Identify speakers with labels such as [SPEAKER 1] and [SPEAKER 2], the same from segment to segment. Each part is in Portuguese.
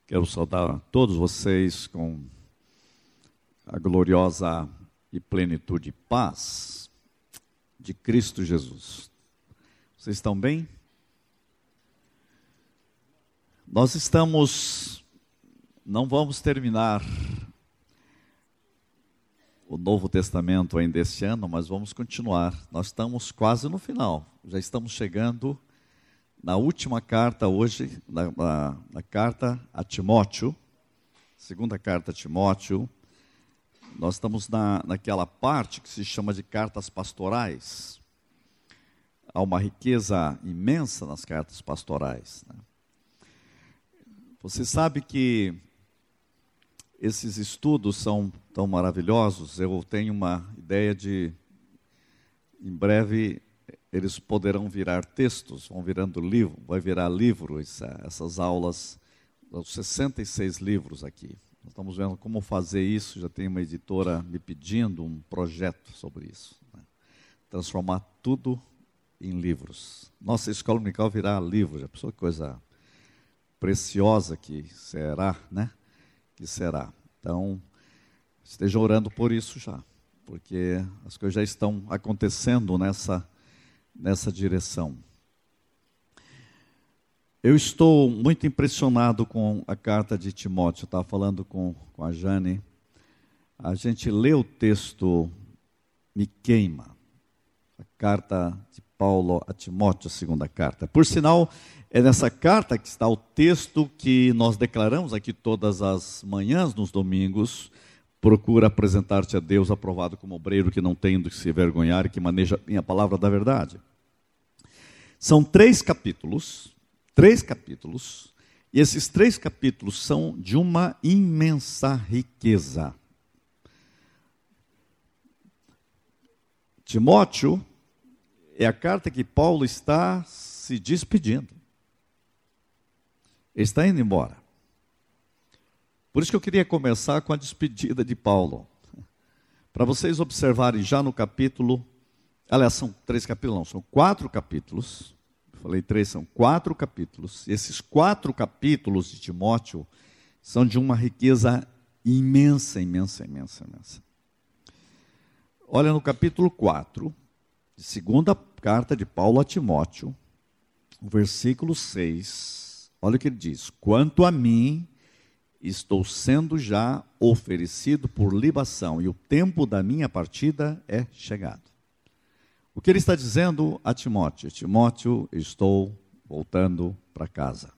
[SPEAKER 1] Quero saudar todos vocês com a gloriosa e plenitude de paz de Cristo Jesus. Vocês estão bem? Nós não vamos terminar o Novo Testamento ainda este ano, mas vamos continuar. Nós estamos quase no final, já estamos chegando na última carta hoje, na carta a Timóteo, segunda carta a Timóteo. Nós estamos naquela parte que se chama de cartas pastorais. Há uma riqueza imensa nas cartas pastorais, né? Você sabe que esses estudos são tão maravilhosos. Eu tenho uma ideia de, em breve, eles poderão virar textos, vão virando livro, vai virar livro essas aulas, os 66 livros aqui. Nós estamos vendo como fazer isso, já tem uma editora me pedindo um projeto sobre isso, né? Transformar tudo em livros. Nossa escola dominical virá livro, já pensou que coisa preciosa que será, né? Que será. Então, estejam orando por isso já, porque as coisas já estão acontecendo nessa direção. Eu estou muito impressionado com a carta de Timóteo. Eu estava falando com a Jane. A gente lê o texto, me queima. A carta de Paulo a Timóteo, a segunda carta. Por sinal, é nessa carta que está o texto que nós declaramos aqui todas as manhãs, nos domingos. Procura apresentar-te a Deus aprovado como obreiro que não tem do que se envergonhar e que maneja bem a palavra da verdade. São 3 capítulos, e esses 3 capítulos são de uma imensa riqueza. Timóteo é a carta que Paulo está se despedindo. Ele está indo embora. Por isso que eu queria começar com a despedida de Paulo. Para vocês observarem já no capítulo, aliás, são 3 capítulos, não, são 4 capítulos. Eu falei 3, são 4 capítulos. Esses 4 capítulos de Timóteo são de uma riqueza imensa, imensa, imensa, imensa. Olha no capítulo 4, de segunda carta de Paulo a Timóteo, o versículo 6, olha o que ele diz: quanto a mim, estou sendo já oferecido por libação, e o tempo da minha partida é chegado. O que ele está dizendo a Timóteo? Timóteo, estou voltando para casa.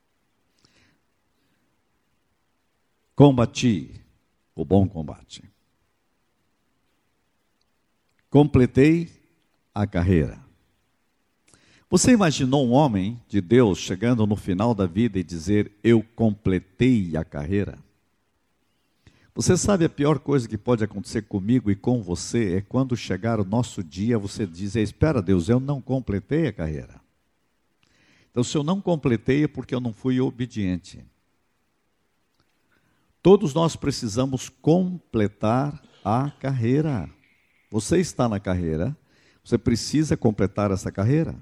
[SPEAKER 1] Combati o bom combate. Completei a carreira. Você imaginou um homem de Deus chegando no final da vida e dizer: eu completei a carreira? Você sabe, a pior coisa que pode acontecer comigo e com você é quando chegar o nosso dia, você dizer: espera, Deus, eu não completei a carreira. Então, se eu não completei é porque eu não fui obediente. Todos nós precisamos completar a carreira. Você está na carreira, você precisa completar essa carreira.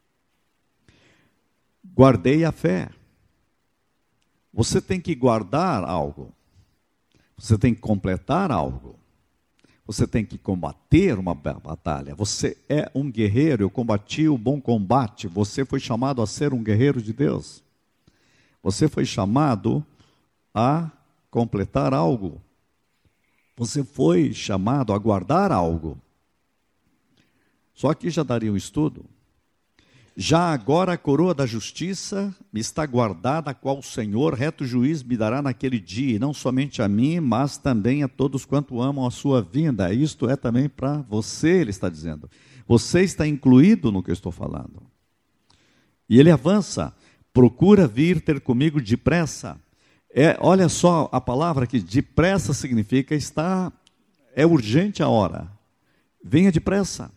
[SPEAKER 1] Guardei a fé. Você tem que guardar algo. Você tem que completar algo. Você tem que combater uma batalha. Você é um guerreiro. Eu combati o bom combate. Você foi chamado a ser um guerreiro de Deus. Você foi chamado a completar algo. Você foi chamado a guardar algo. Só que já daria um estudo. Já agora a coroa da justiça me está guardada, a qual o Senhor, reto juiz, me dará naquele dia, e não somente a mim, mas também a todos quanto amam a sua vinda. Isto é também para você, ele está dizendo. Você está incluído no que eu estou falando. E ele avança: procura vir ter comigo depressa. Olha só a palavra que depressa significa é urgente a hora. Venha depressa.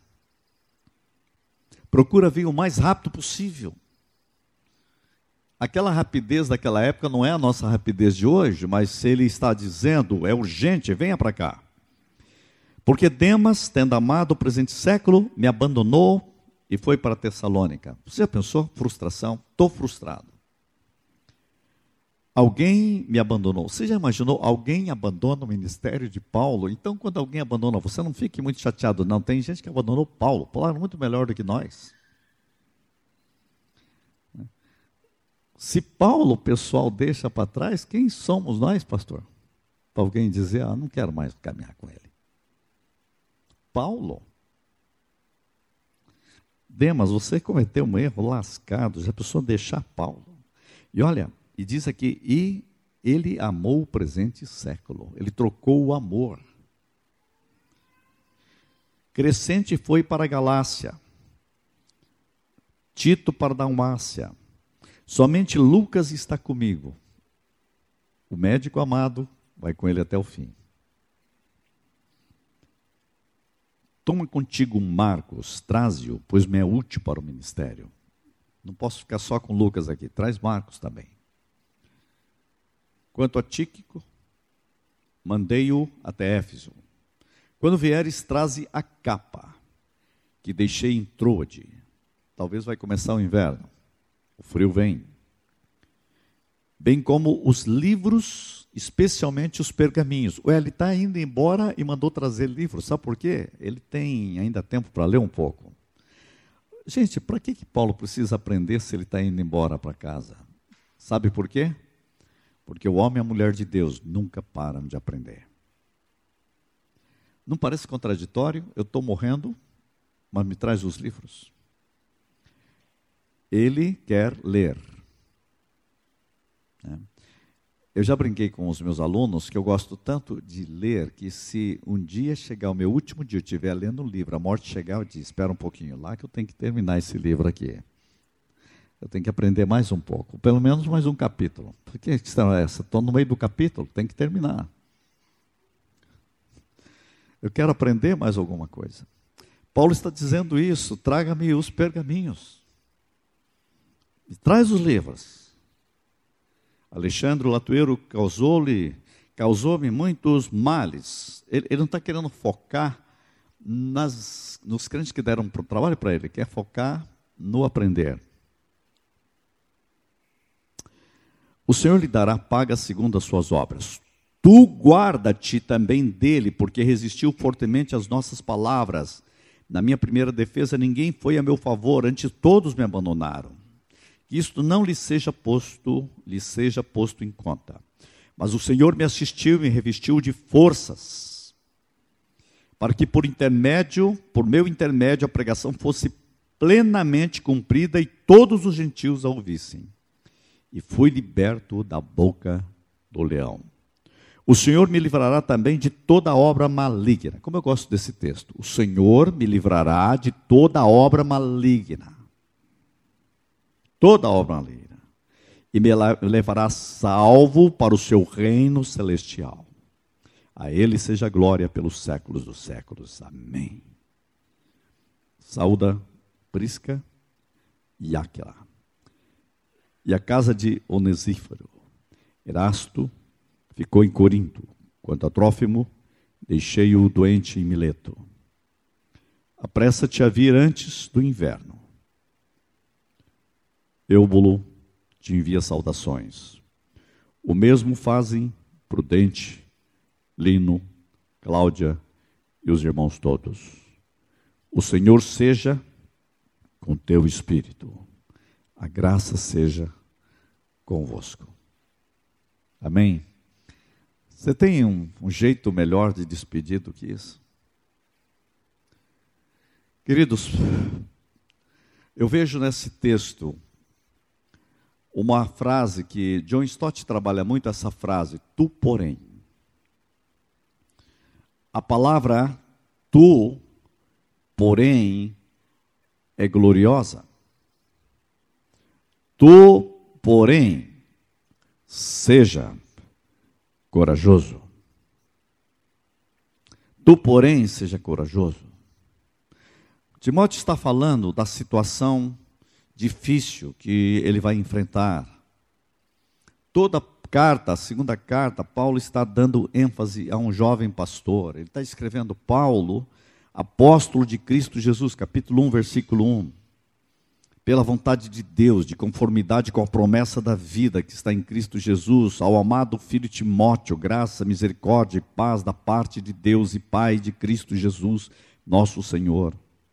[SPEAKER 1] Procura vir o mais rápido possível. Aquela rapidez daquela época não é a nossa rapidez de hoje, mas se ele está dizendo, é urgente, venha para cá. Porque Demas, tendo amado o presente século, me abandonou e foi para Tessalônica. Você já pensou? Frustração? Estou frustrado. alguém me abandonou. Você já imaginou, alguém abandona o ministério de Paulo? Então, quando alguém abandona, você não fique muito chateado, não. Tem gente que abandonou Paulo. Paulo era muito melhor do que nós. Se Paulo, o pessoal, deixa para trás, quem somos nós, pastor? Para alguém dizer, não quero mais caminhar com ele. Paulo. Demas, você cometeu um erro lascado, já pensou deixar Paulo. E olha, e diz aqui, e ele amou o presente século, ele trocou o amor. Crescente foi para a Galácia, Tito para a Dalmácia, somente Lucas está comigo. O médico amado vai com ele até o fim. Toma contigo Marcos, traze-o, pois me é útil para o ministério. Não posso ficar só com Lucas aqui, traz Marcos também. Quanto a Tíquico, mandei-o até Éfeso. Quando vieres, traze a capa, que deixei em Troade. Talvez vai começar o inverno, o frio vem. Bem como os livros, especialmente os pergaminhos. Ele está indo embora e mandou trazer livros. Sabe por quê? Ele tem ainda tempo para ler um pouco. Gente, para que Paulo precisa aprender se ele está indo embora para casa? Sabe por quê? Porque o homem e a mulher de Deus nunca param de aprender. Não parece contraditório? Eu estou morrendo, mas me traz os livros. Ele quer ler. Eu já brinquei com os meus alunos que eu gosto tanto de ler que se um dia chegar o meu último dia, eu estiver lendo um livro, a morte chegar, eu digo, espera um pouquinho lá que eu tenho que terminar esse livro aqui. Eu tenho que aprender mais um pouco, pelo menos mais um capítulo. Por que questão é essa? Estou no meio do capítulo, tem que terminar. Eu quero aprender mais alguma coisa. Paulo está dizendo isso, traga-me os pergaminhos. E traz os livros. Alexandre Latueiro causou-me muitos males. Ele não está querendo focar nos crentes que deram trabalho para ele, quer focar no aprender. O Senhor lhe dará paga segundo as suas obras. Tu guarda-te também dele, porque resistiu fortemente às nossas palavras. Na minha primeira defesa, ninguém foi a meu favor, antes todos me abandonaram. Que isto não lhe seja posto em conta. Mas o Senhor me assistiu e me revestiu de forças, para que por meu intermédio, a pregação fosse plenamente cumprida e todos os gentios a ouvissem. E fui liberto da boca do leão. O Senhor me livrará também de toda obra maligna. Como eu gosto desse texto. O Senhor me livrará de toda obra maligna. Toda obra maligna. E me levará salvo para o seu reino celestial. A ele seja glória pelos séculos dos séculos. Amém. Saúda Prisca e Áquila. E a casa de Onesíforo. Erasto ficou em Corinto. Quanto a Trófimo, deixei-o doente em Mileto. Apressa-te a vir antes do inverno. Eúbulo te envia saudações. O mesmo fazem Prudente, Lino, Cláudia e os irmãos todos. O Senhor seja com teu espírito. A graça seja convosco. Amém? Você tem um jeito melhor de despedir do que isso? Queridos, eu vejo nesse texto uma frase que John Stott trabalha muito, essa frase, tu porém. A palavra tu, porém, é gloriosa. Tu, porém, seja corajoso. Tu, porém, seja corajoso. Timóteo está falando da situação difícil que ele vai enfrentar. Toda carta, a segunda carta, Paulo está dando ênfase a um jovem pastor. Ele está escrevendo Paulo, apóstolo de Cristo Jesus, capítulo 1, versículo 1. pela vontade de Deus, de conformidade com a promessa da vida que está em Cristo Jesus, ao amado filho Timóteo, graça, misericórdia e paz da parte de Deus e Pai de Cristo Jesus, nosso Senhor.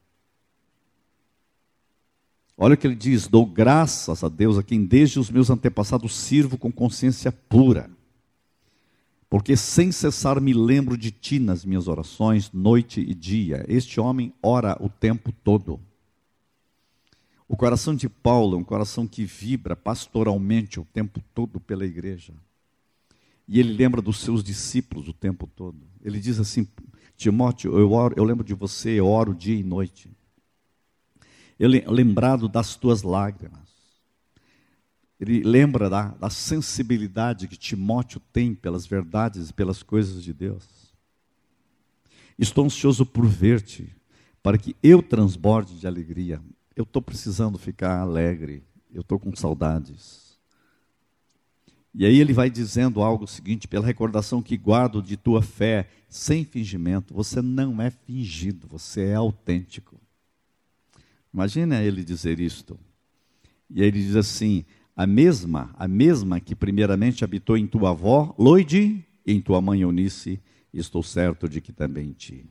[SPEAKER 1] Olha o que ele diz: dou graças a Deus a quem desde os meus antepassados sirvo com consciência pura, porque sem cessar me lembro de ti nas minhas orações, noite e dia. Este homem ora o tempo todo. O coração de Paulo é um coração que vibra pastoralmente o tempo todo pela igreja. E ele lembra dos seus discípulos o tempo todo. Ele diz assim: Timóteo, eu lembro de você, eu oro dia e noite. Lembrado das tuas lágrimas. Ele lembra da sensibilidade que Timóteo tem pelas verdades e pelas coisas de Deus. Estou ansioso por ver-te, para que eu transborde de alegria. Eu estou precisando ficar alegre, eu estou com saudades. E aí ele vai dizendo algo seguinte: pela recordação que guardo de tua fé, sem fingimento. Você não é fingido, você é autêntico. Imagina ele dizer isto. E aí ele diz assim: a mesma que primeiramente habitou em tua avó, Loide, e em tua mãe Eunice, estou certo de que também em ti.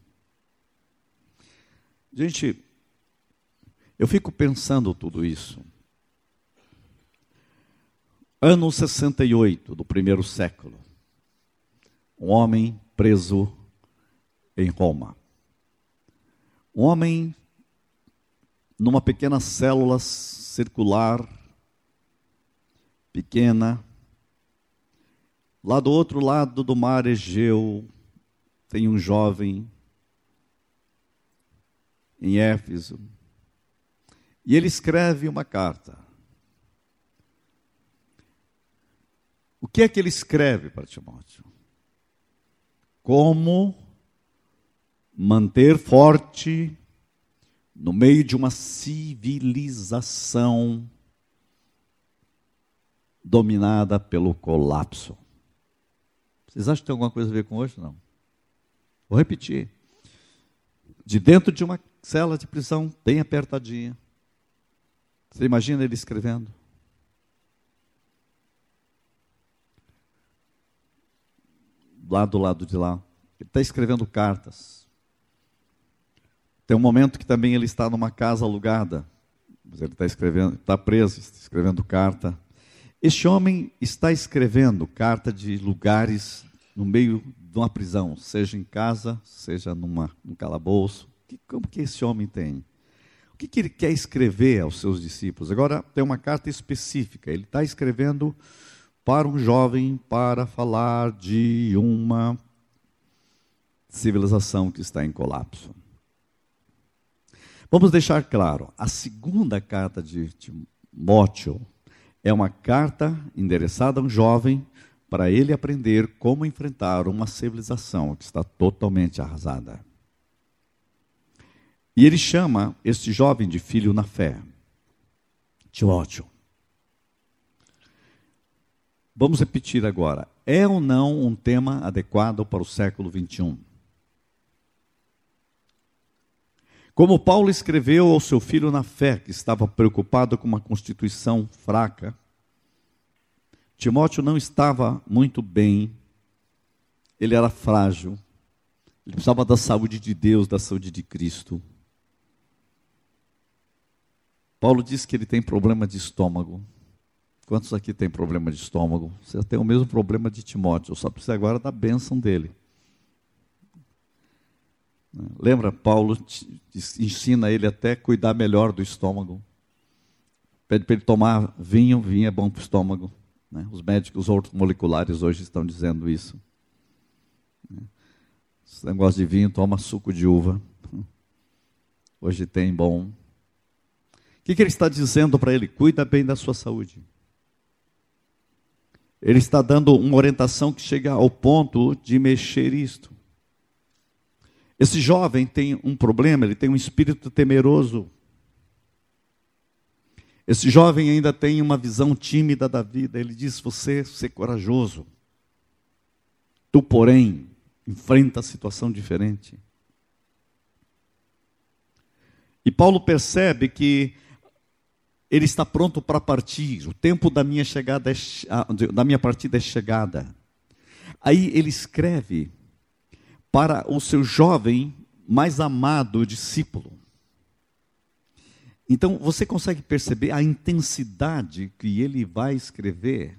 [SPEAKER 1] Gente, eu fico pensando tudo isso. Ano 68 do primeiro século. Um homem preso em Roma. Um homem numa pequena célula circular, pequena. Lá do outro lado do mar Egeu, tem um jovem em Éfeso. E ele escreve uma carta. O que é que ele escreve para Timóteo? Como manter forte no meio de uma civilização dominada pelo colapso. Vocês acham que tem alguma coisa a ver com hoje? Não. Vou repetir. De dentro de uma cela de prisão, bem apertadinha. Você imagina ele escrevendo? Lá do lado de lá. Ele está escrevendo cartas. Tem um momento que também ele está numa casa alugada. Ele está escrevendo, está preso, está escrevendo carta. Este homem está escrevendo carta de lugares no meio de uma prisão, seja em casa, seja num calabouço. Como que esse homem tem? O que ele quer escrever aos seus discípulos? Agora, tem uma carta específica. Ele está escrevendo para um jovem para falar de uma civilização que está em colapso. Vamos deixar claro, a segunda carta de Timóteo é uma carta endereçada a um jovem para ele aprender como enfrentar uma civilização que está totalmente arrasada. E ele chama este jovem de filho na fé, Timóteo. Vamos repetir agora. É ou não um tema adequado para o século 21? Como Paulo escreveu ao seu filho na fé, que estava preocupado com uma constituição fraca, Timóteo não estava muito bem, ele era frágil, ele precisava da saúde de Deus, da saúde de Cristo. Paulo diz que ele tem problema de estômago. Quantos aqui tem problema de estômago? Você tem o mesmo problema de Timóteo, só precisa agora da bênção dele. Lembra, Paulo ensina ele até cuidar melhor do estômago. Pede para ele tomar vinho, vinho é bom para o estômago. Né? Os médicos ortomoleculares hoje estão dizendo isso. Esse negócio de vinho, toma suco de uva. Hoje tem bom. O que ele está dizendo para ele? Cuida bem da sua saúde. Ele está dando uma orientação que chega ao ponto de mexer isto. Esse jovem tem um problema, ele tem um espírito temeroso. Esse jovem ainda tem uma visão tímida da vida. Ele diz, você ser corajoso. Tu, porém, enfrenta a situação diferente. E Paulo percebe que Ele está pronto para partir. O tempo da minha chegada da minha partida é chegada. Aí ele escreve para o seu jovem mais amado discípulo. Então, você consegue perceber a intensidade que ele vai escrever?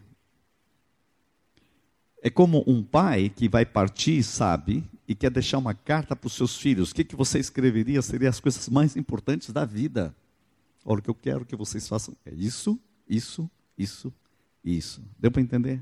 [SPEAKER 1] É como um pai que vai partir, sabe, e quer deixar uma carta para os seus filhos. O que você escreveria? Seriam as coisas mais importantes da vida. Olha, o que eu quero que vocês façam é isso, isso, isso e isso. Deu para entender?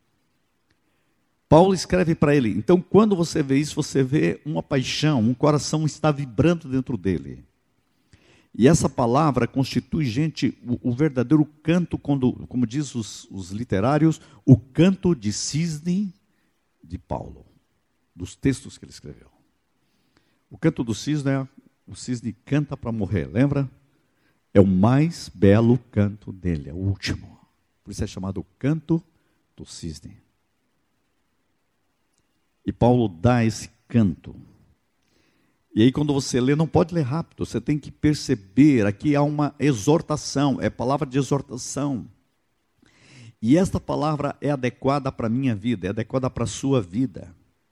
[SPEAKER 1] Paulo escreve para ele. Então, quando você vê isso, você vê uma paixão, um coração está vibrando dentro dele. E essa palavra constitui, gente, o verdadeiro canto, como diz os literários, o canto de cisne de Paulo, dos textos que ele escreveu. O canto do cisne o cisne canta para morrer, lembra? É o mais belo canto dele, é o último. Por isso é chamado o canto do cisne. E Paulo dá esse canto. E aí quando você lê, não pode ler rápido, você tem que perceber, aqui há uma exortação, é palavra de exortação. E esta palavra é adequada para a minha vida, é adequada para a sua vida.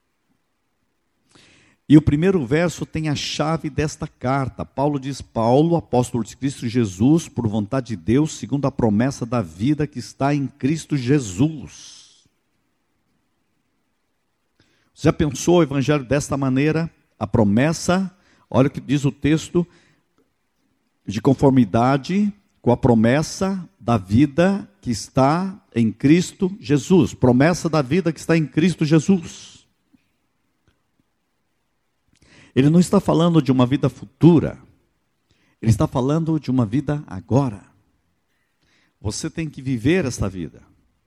[SPEAKER 1] E o primeiro verso tem a chave desta carta. Paulo diz, Paulo, apóstolo de Cristo Jesus, por vontade de Deus, segundo a promessa da vida que está em Cristo Jesus. Você já pensou o evangelho desta maneira? A promessa, olha o que diz o texto, de conformidade com a promessa da vida que está em Cristo Jesus. Promessa da vida que está em Cristo Jesus. Ele não está falando de uma vida futura, ele está falando de uma vida agora. Você tem que viver esta vida.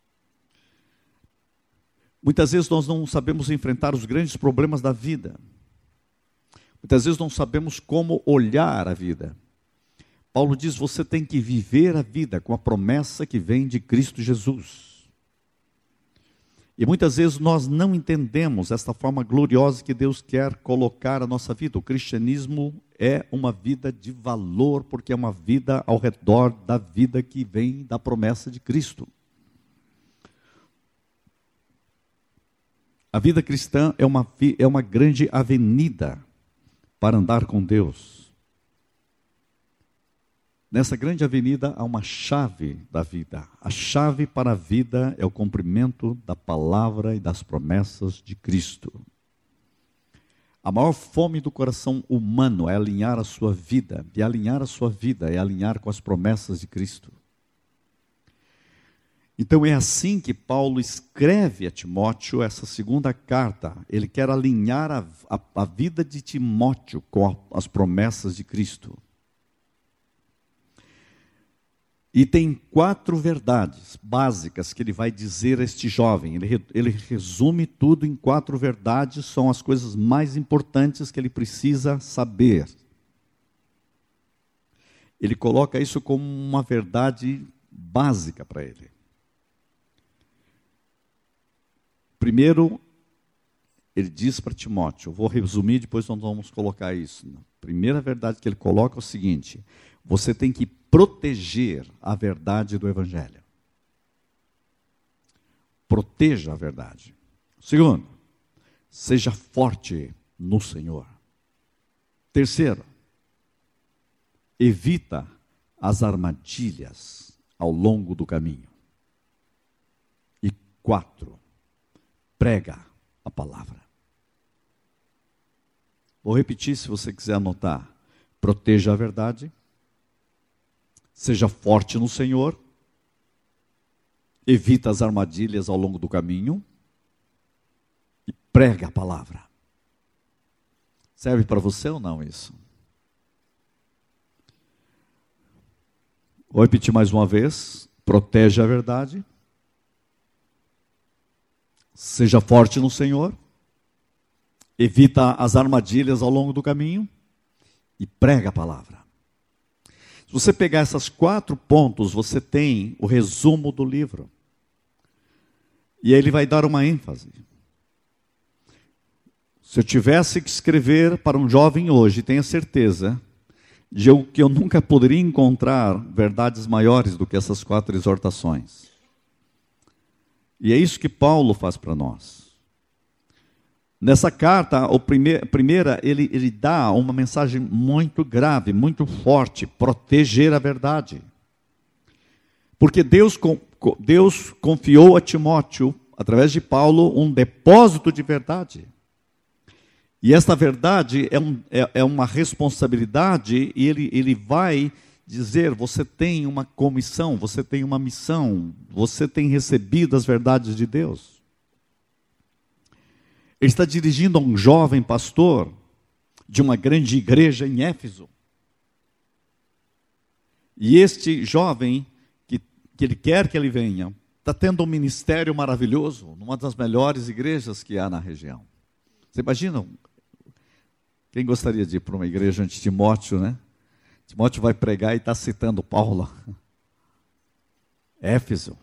[SPEAKER 1] Muitas vezes nós não sabemos enfrentar os grandes problemas da vida. Muitas vezes não sabemos como olhar a vida. Paulo diz, você tem que viver a vida com a promessa que vem de Cristo Jesus. E muitas vezes nós não entendemos esta forma gloriosa que Deus quer colocar a nossa vida. O cristianismo é uma vida de valor, porque é uma vida ao redor da vida que vem da promessa de Cristo. A vida cristã é uma grande avenida para andar com Deus. Nessa grande avenida há uma chave da vida. A chave para a vida é o cumprimento da palavra e das promessas de Cristo. A maior fome do coração humano é alinhar a sua vida. E alinhar a sua vida é alinhar com as promessas de Cristo. Então é assim que Paulo escreve a Timóteo essa segunda carta. Ele quer alinhar a vida de Timóteo com as promessas de Cristo. E tem 4 verdades básicas que ele vai dizer a este jovem. Ele resume tudo em 4 verdades, são as coisas mais importantes que ele precisa saber. Ele coloca isso como uma verdade básica para ele. Primeiro, ele diz para Timóteo, eu vou resumir, depois nós vamos colocar isso. A primeira verdade que ele coloca é o seguinte, você tem que proteger a verdade do Evangelho. Proteja a verdade. Segundo, seja forte no Senhor. Terceiro, evita as armadilhas ao longo do caminho. E 4, prega a palavra. Vou repetir se você quiser anotar. Proteja a verdade. Seja forte no Senhor. Evita as armadilhas ao longo do caminho. E prega a palavra. Serve para você ou não isso? Vou repetir mais uma vez. Protege a verdade. Seja forte no Senhor, evita as armadilhas ao longo do caminho e prega a palavra. Se você pegar esses 4 pontos, você tem o resumo do livro. E ele vai dar uma ênfase. Se eu tivesse que escrever para um jovem hoje, tenha certeza, que eu nunca poderia encontrar verdades maiores do que essas 4 exortações. E é isso que Paulo faz para nós. Nessa carta, a primeira, ele dá uma mensagem muito grave, muito forte: proteger a verdade. Porque Deus confiou a Timóteo, através de Paulo, um depósito de verdade. E esta verdade é uma responsabilidade, e ele vai dizer: você tem uma comissão, você tem uma missão, você tem recebido as verdades de Deus. Ele está dirigindo a um jovem pastor de uma grande igreja em Éfeso. E este jovem, que ele quer que ele venha, está tendo um ministério maravilhoso, numa das melhores igrejas que há na região. Você imagina? Quem gostaria de ir para uma igreja onde Timóteo, né? Timóteo vai pregar e está citando Paulo. Éfeso.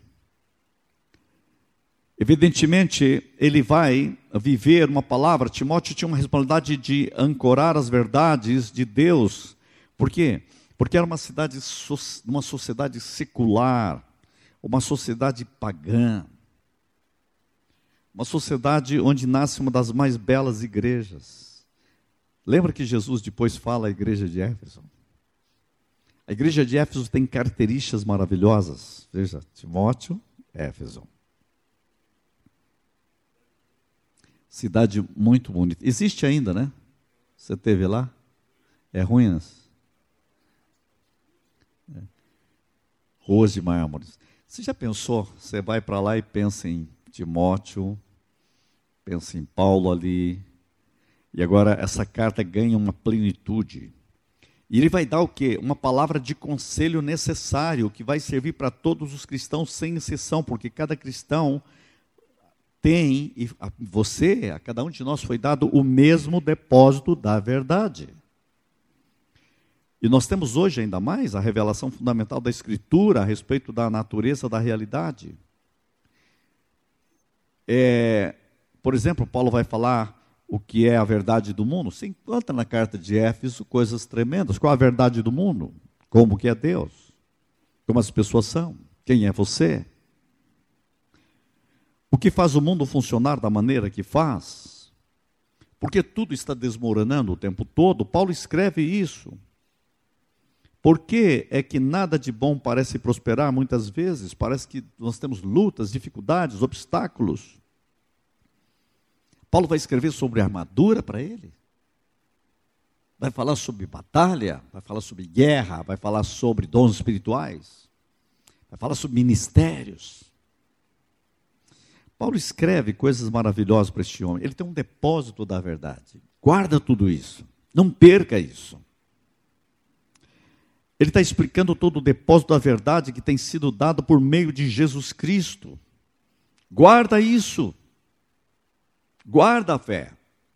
[SPEAKER 1] Evidentemente, ele vai viver uma palavra. Timóteo tinha uma responsabilidade de ancorar as verdades de Deus. Por quê? Porque era uma sociedade secular, uma sociedade pagã, uma sociedade onde nasce uma das mais belas igrejas. Lembra que Jesus depois fala à igreja de Éfeso? A igreja de Éfeso tem características maravilhosas. Veja, Timóteo, Éfeso. Cidade muito bonita. Existe ainda, né? Você esteve lá? É ruínas. Ruas de mármores. Você já pensou? Você vai para lá e pensa em Timóteo, pensa em Paulo ali. E agora essa carta ganha uma plenitude. E ele vai dar o quê? Uma palavra de conselho necessário, que vai servir para todos os cristãos sem exceção, porque cada cristão tem, e a cada um de nós foi dado o mesmo depósito da verdade. E nós temos hoje ainda mais a revelação fundamental da Escritura a respeito da natureza da realidade. Por exemplo, Paulo vai falar o que é a verdade do mundo. Você encontra na carta de Éfeso coisas tremendas. Qual a verdade do mundo? Como que é Deus? Como as pessoas são? Quem é você? O que faz o mundo funcionar da maneira que faz? Porque tudo está desmoronando o tempo todo. Paulo escreve isso. Por que é que nada de bom parece prosperar muitas vezes? Parece que nós temos lutas, dificuldades, obstáculos. Paulo vai escrever sobre armadura para ele. Vai falar sobre batalha, vai falar sobre guerra, vai falar sobre dons espirituais, vai falar sobre ministérios. Paulo escreve coisas maravilhosas para este homem. Ele tem um depósito da verdade. Guarda tudo isso. Não perca isso. Ele está explicando todo o depósito da verdade que tem sido dado por meio de Jesus Cristo. Guarda isso. Guarda a fé.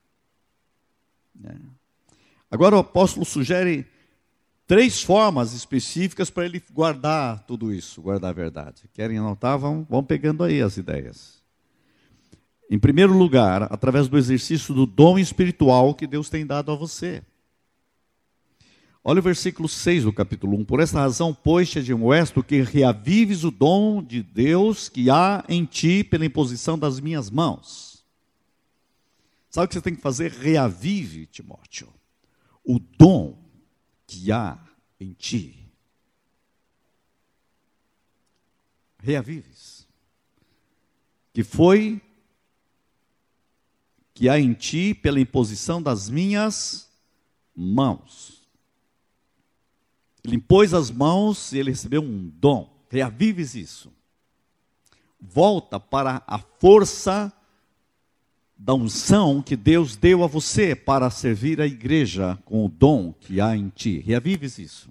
[SPEAKER 1] Agora o apóstolo sugere 3 formas específicas para ele guardar tudo isso, guardar a verdade. Querem anotar? Vão pegando aí as ideias. Em primeiro lugar, através do exercício do dom espiritual que Deus tem dado a você. Olha o versículo 6 do capítulo 1. Por esta razão, pois, te admoesto que reavives o dom de Deus que há em ti pela imposição das minhas mãos. Sabe o que você tem que fazer? Reavive, Timóteo, o dom que há em ti. Reavives. Que há em ti pela imposição das minhas mãos. Ele impôs as mãos e ele recebeu um dom. Reavives isso. Volta para a força da unção que Deus deu a você para servir a igreja com o dom que há em ti. Reavives isso.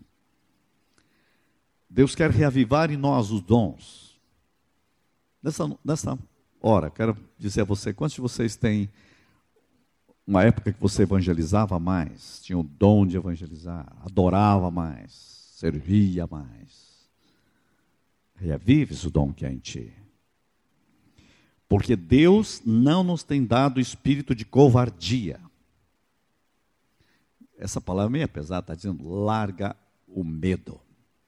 [SPEAKER 1] Deus quer reavivar em nós os dons. Nessa hora, quero dizer a você, quantos de vocês têm uma época que você evangelizava mais, tinha o dom de evangelizar, adorava mais, servia mais? Reavives o dom que há em ti. Porque Deus não nos tem dado espírito de covardia. essa palavra é meio pesada, está dizendo, larga o medo.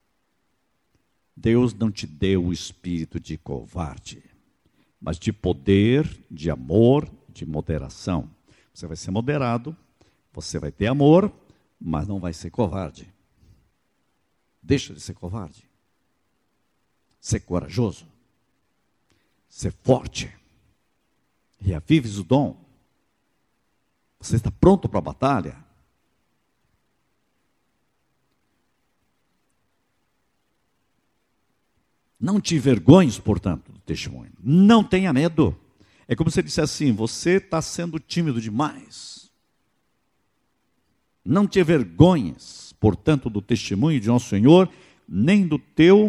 [SPEAKER 1] Deus não te deu o espírito de covarde, mas de poder, de amor, de moderação. Você vai ser moderado, você vai ter amor, mas não vai ser covarde. Deixa de ser covarde. Ser corajoso. Ser forte. Reavives o dom. Você está pronto para a batalha? Não te envergonhes, portanto, do testemunho. Não tenha medo. É como se ele dissesse assim, você está sendo tímido demais. Não te envergonhes, portanto, do testemunho de nosso Senhor, nem do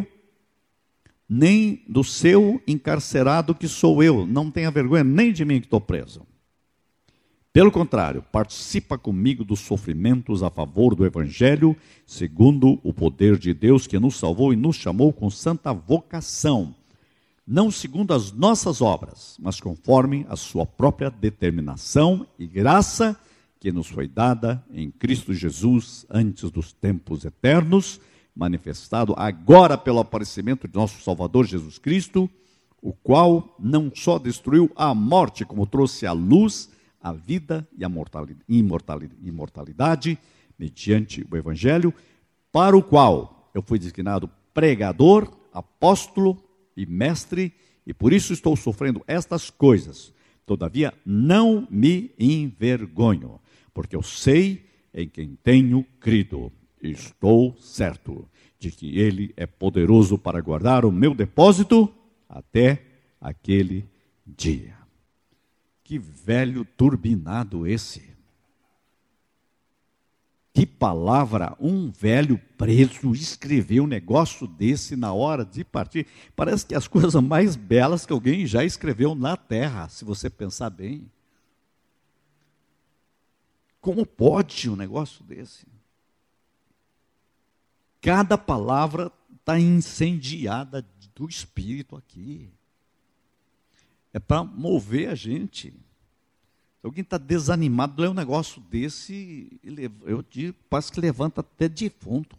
[SPEAKER 1] seu encarcerado que sou eu. Não tenha vergonha nem de mim que estou preso. Pelo contrário, participa comigo dos sofrimentos a favor do Evangelho, segundo o poder de Deus que nos salvou e nos chamou com santa vocação, não segundo as nossas obras, mas conforme a sua própria determinação e graça que nos foi dada em Cristo Jesus antes dos tempos eternos, manifestado agora pelo aparecimento de nosso Salvador Jesus Cristo, o qual não só destruiu a morte, como trouxe à luz a vida e a imortalidade, mediante o Evangelho, para o qual eu fui designado pregador, apóstolo e mestre, e por isso estou sofrendo estas coisas. Todavia, não me envergonho, porque eu sei em quem tenho crido. Estou certo de que Ele é poderoso para guardar o meu depósito até aquele dia. Que velho turbinado esse. Que palavra, um velho preso escreveu um negócio desse na hora de partir. Parece que as coisas mais belas que alguém já escreveu na terra, se você pensar bem. Como pode um negócio desse? Cada palavra está incendiada do Espírito aqui. É para mover a gente. Se alguém está desanimado, lê um negócio desse, eu digo, parece que levanta até defunto.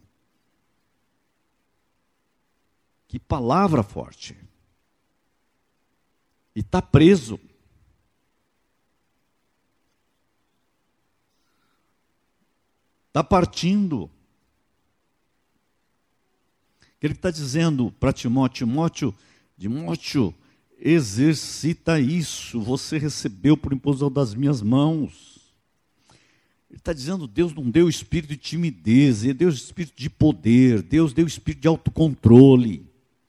[SPEAKER 1] Que palavra forte. E está preso. Está partindo. Ele está dizendo para Timóteo, exercita isso, você recebeu por imposição das minhas mãos. Ele está dizendo, Deus não deu espírito de timidez, Ele deu espírito de poder, Deus deu espírito de autocontrole.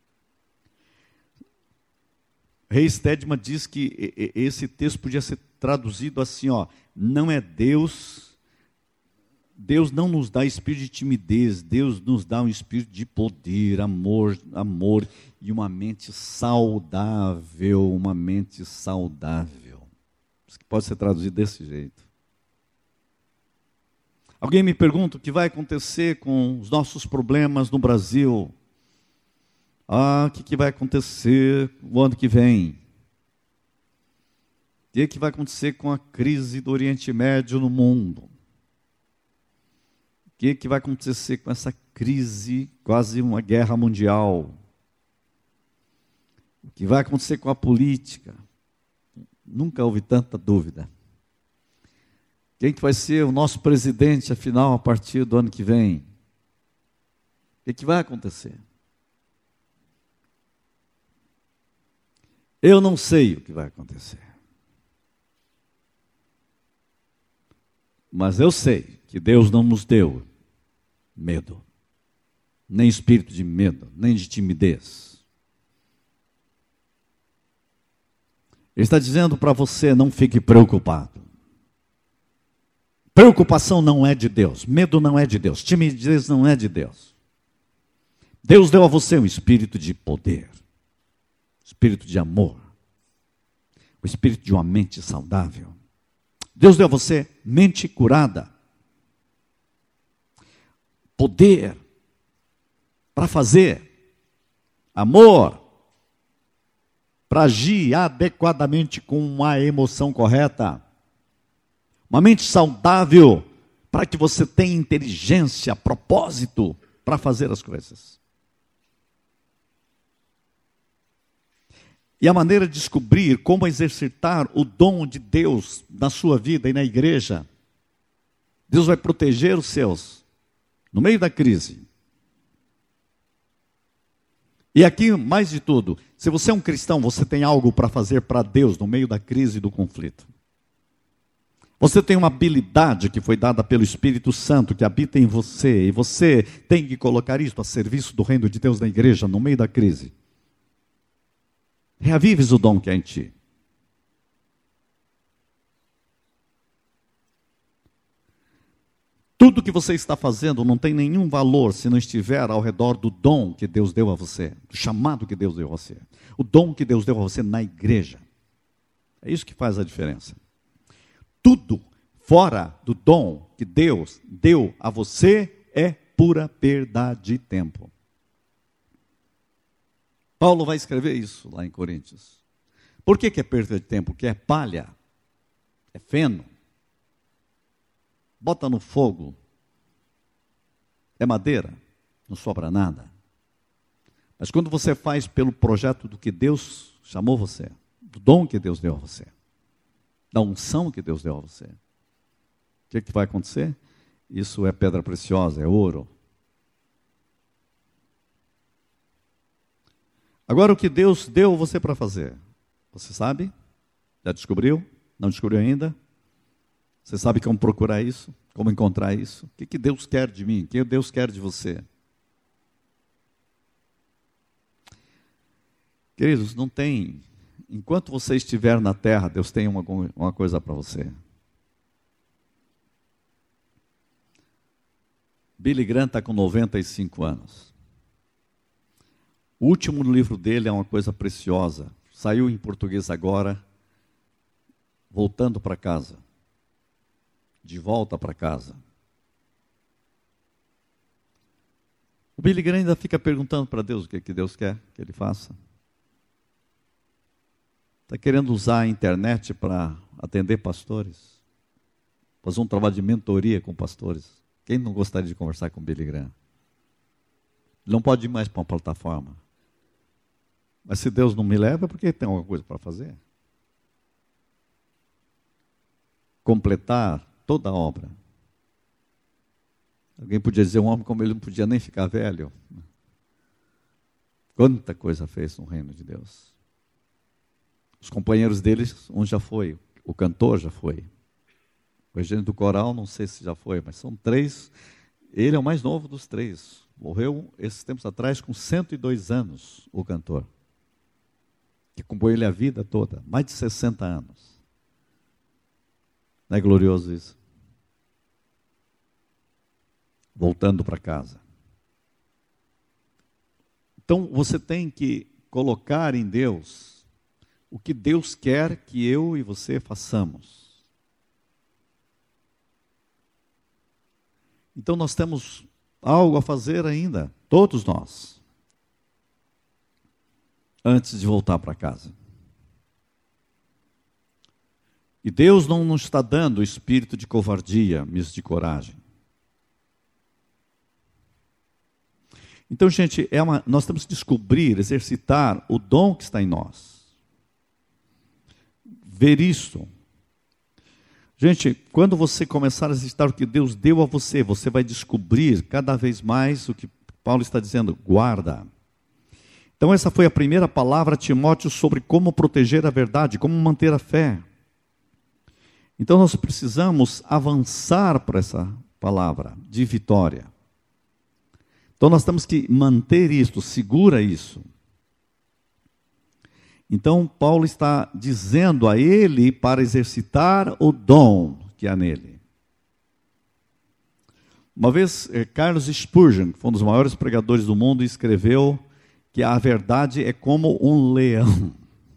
[SPEAKER 1] Rei Stedman diz que esse texto podia ser traduzido assim, não é Deus não nos dá espírito de timidez, Deus nos dá um espírito de poder, amor e uma mente saudável, Isso que pode ser traduzido desse jeito. Alguém me pergunta o que vai acontecer com os nossos problemas no Brasil. O que vai acontecer o ano que vem? O que vai acontecer com a crise do Oriente Médio no mundo? O que vai acontecer com essa crise, quase uma guerra mundial? O que vai acontecer com a política? Nunca houve tanta dúvida. Quem que vai ser o nosso presidente, afinal, a partir do ano que vem? O que vai acontecer? Eu não sei o que vai acontecer. Mas eu sei que Deus não nos deu medo, nem espírito de medo, nem de timidez. Ele está dizendo para você, não fique preocupado. Preocupação não é de Deus, medo não é de Deus, timidez não é de Deus. Deus deu a você um espírito de poder, espírito de amor, o espírito de uma mente saudável. Deus deu a você mente curada, poder para fazer, amor para agir adequadamente com uma emoção correta, uma mente saudável para que você tenha inteligência, propósito para fazer as coisas. E a maneira de descobrir como exercitar o dom de Deus na sua vida e na igreja, Deus vai proteger os seus no meio da crise. E aqui, mais de tudo, se você é um cristão, você tem algo para fazer para Deus no meio da crise e do conflito. Você tem uma habilidade que foi dada pelo Espírito Santo, que habita em você, e você tem que colocar isso a serviço do reino de Deus na igreja, no meio da crise. Reavives o dom que há em ti. Tudo que você está fazendo não tem nenhum valor se não estiver ao redor do dom que Deus deu a você, do chamado que Deus deu a você, o dom que Deus deu a você na igreja. É isso que faz a diferença. Tudo fora do dom que Deus deu a você é pura perda de tempo. Paulo vai escrever isso lá em Coríntios. Por que é perda de tempo? Porque é palha, é feno. Bota no fogo, é madeira, não sobra nada. Mas quando você faz pelo projeto do que Deus chamou você, do dom que Deus deu a você, da unção que Deus deu a você, o que vai acontecer? Isso é pedra preciosa, é ouro. Agora o que Deus deu a você para fazer, você sabe? Já descobriu? Não descobriu ainda? Você sabe como procurar isso? Como encontrar isso? O que Deus quer de mim? O que Deus quer de você? Queridos, não tem... Enquanto você estiver na terra, Deus tem uma coisa para você. Billy Graham está com 95 anos. O último livro dele é uma coisa preciosa. Saiu em português agora, Voltando para Casa. De volta para casa. O Billy Graham ainda fica perguntando para Deus o que Deus quer que ele faça. Está querendo usar a internet para atender pastores. Fazer um trabalho de mentoria com pastores. Quem não gostaria de conversar com o Billy Graham? Ele não pode ir mais para uma plataforma. Mas se Deus não me leva, é porque tem alguma coisa para fazer. Completar toda a obra. Alguém podia dizer, um homem como ele não podia nem ficar velho. Quanta coisa fez no reino de Deus. Os companheiros deles, um já foi, o cantor já foi. O regente do coral, não sei se já foi, mas são 3. Ele é o mais novo dos 3. Morreu esses tempos atrás com 102 anos, o cantor. Que acompanhou ele a vida toda, mais de 60 anos. Não é glorioso isso? Voltando para casa. Então, você tem que colocar em Deus o que Deus quer que eu e você façamos. Então, nós temos algo a fazer ainda, todos nós, antes de voltar para casa. E Deus não nos está dando o espírito de covardia, mas de coragem. Então, gente, nós temos que descobrir, exercitar o dom que está em nós. Ver isso. Gente, quando você começar a exercitar o que Deus deu a você, você vai descobrir cada vez mais o que Paulo está dizendo, guarda. Então essa foi a primeira palavra a Timóteo sobre como proteger a verdade, como manter a fé. Então nós precisamos avançar para essa palavra de vitória. Então nós temos que manter isto, segura isso. Então Paulo está dizendo a ele para exercitar o dom que há nele. Uma vez Carlos Spurgeon, que foi um dos maiores pregadores do mundo, escreveu que a verdade é como um leão.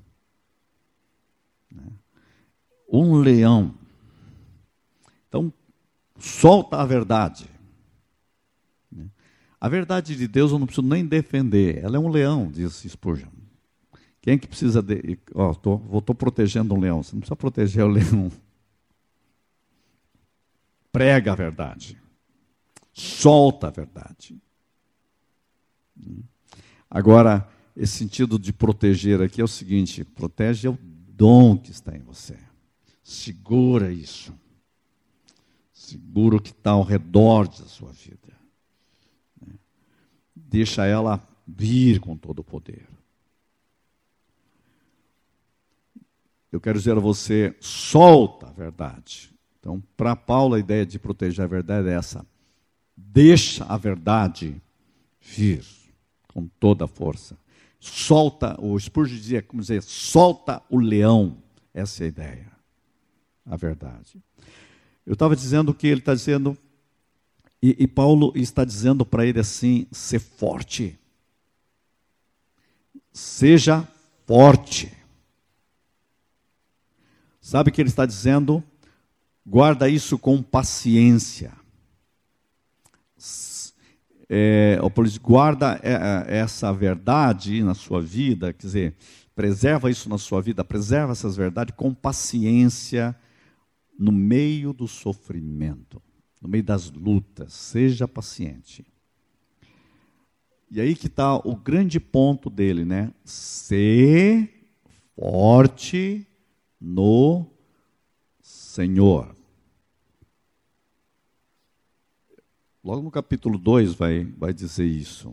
[SPEAKER 1] Um leão. Então, solta a verdade. A verdade de Deus eu não preciso nem defender. Ela é um leão, diz Spurgeon. Quem é que precisa de... Estou protegendo um leão. Você não precisa proteger o leão. prega a verdade. Solta a verdade. Agora, esse sentido de proteger aqui é o seguinte: protege o dom que está em você. Segura isso. Segura o que está ao redor da sua vida. Deixa ela vir com todo o poder. Eu quero dizer a você, solta a verdade. Então, para Paulo, a ideia de proteger a verdade é essa. Deixa a verdade vir com toda a força. Solta, o Spurgeon dizia, como dizer, solta o leão. Essa é a ideia. A verdade. Eu estava dizendo que ele está dizendo, e Paulo está dizendo para ele assim, ser forte. Seja forte. Sabe o que ele está dizendo? Guarda isso com paciência. Guarda essa verdade na sua vida, quer dizer, preserva isso na sua vida, preserva essas verdades com paciência no meio do sofrimento, no meio das lutas. Seja paciente. E aí que está o grande ponto dele, né? Ser forte no Senhor. Logo no capítulo 2 vai dizer isso.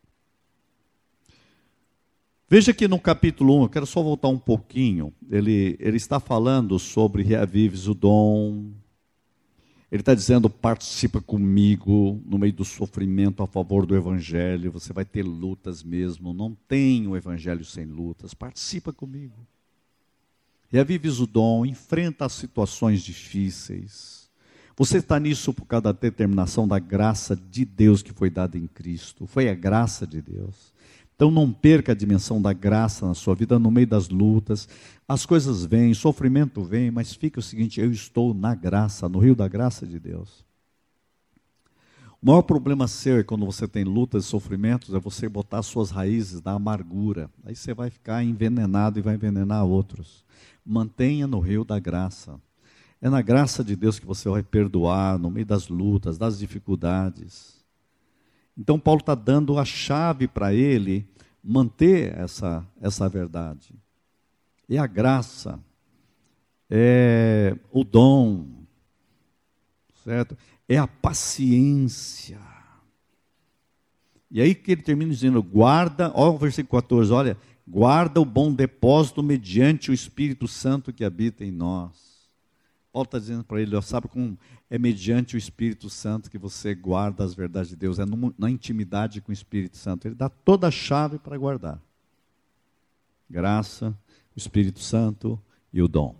[SPEAKER 1] Veja que no capítulo 1, eu quero só voltar um pouquinho, ele está falando sobre reavives o dom. Ele está dizendo, participa comigo no meio do sofrimento a favor do Evangelho. Você vai ter lutas mesmo, não tem o Evangelho sem lutas, participa comigo. Reavives o dom, enfrenta as situações difíceis. Você está nisso por causa da determinação da graça de Deus que foi dada em Cristo. Foi a graça de Deus. Então não perca a dimensão da graça na sua vida no meio das lutas. As coisas vêm, sofrimento vem, mas fica o seguinte, eu estou na graça, no rio da graça de Deus. O maior problema seu é quando você tem lutas e sofrimentos, é você botar suas raízes na amargura. Aí você vai ficar envenenado e vai envenenar outros. Mantenha no rio da graça. É na graça de Deus que você vai perdoar no meio das lutas, das dificuldades. Então Paulo está dando a chave para ele manter essa verdade. É a graça, é o dom, certo? É a paciência. E aí que ele termina dizendo, guarda, olha o versículo 14, olha, guarda o bom depósito mediante o Espírito Santo que habita em nós. Paulo está dizendo para ele, sabe como é mediante o Espírito Santo que você guarda as verdades de Deus, é na intimidade com o Espírito Santo. Ele dá toda a chave para guardar. Graça, o Espírito Santo e o dom.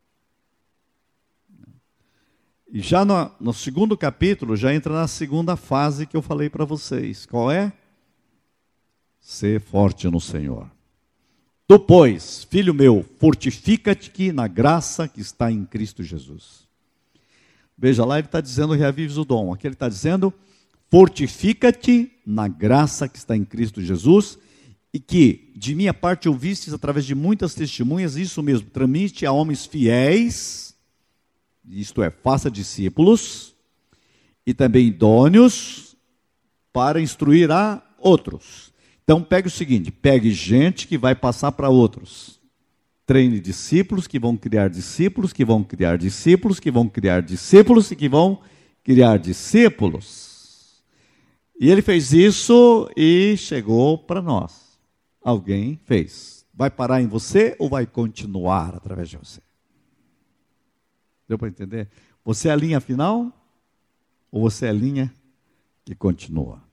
[SPEAKER 1] E já no segundo capítulo, já entra na segunda fase que eu falei para vocês. Qual é? Ser forte no Senhor. Tu, pois, filho meu, fortifica-te na graça que está em Cristo Jesus. Veja lá, ele está dizendo, reavives o dom. Aqui ele está dizendo, fortifica-te na graça que está em Cristo Jesus, e que, de minha parte, ouvistes através de muitas testemunhas, isso mesmo, transmite a homens fiéis, isto é, faça discípulos, e também idôneos, para instruir a outros. Então, pegue o seguinte, pegue gente que vai passar para outros. Treine discípulos que vão criar discípulos, que vão criar discípulos, que vão criar discípulos e que vão criar discípulos. E ele fez isso e chegou para nós. Alguém fez. Vai parar em você ou vai continuar através de você? Deu para entender? Você é a linha final ou você é a linha que continua?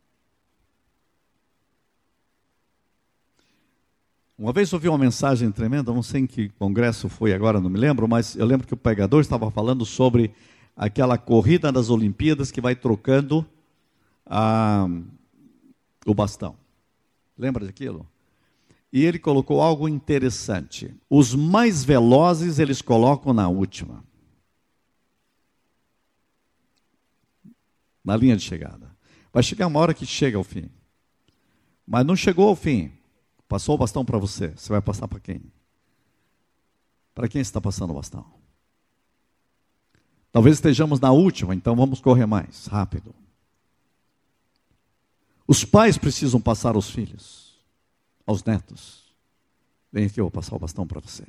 [SPEAKER 1] Uma vez ouvi uma mensagem tremenda, não sei em que congresso foi agora, não me lembro, mas eu lembro que o pregador estava falando sobre aquela corrida das Olimpíadas que vai trocando o bastão. Lembra daquilo? E ele colocou algo interessante. Os mais velozes eles colocam na última. Na linha de chegada. Vai chegar uma hora que chega ao fim. Mas não chegou ao fim. Passou o bastão para você. Você vai passar para quem? Para quem você está passando o bastão? Talvez estejamos na última, então vamos correr mais rápido. Os pais precisam passar aos filhos, aos netos. Vem aqui, eu vou passar o bastão para você.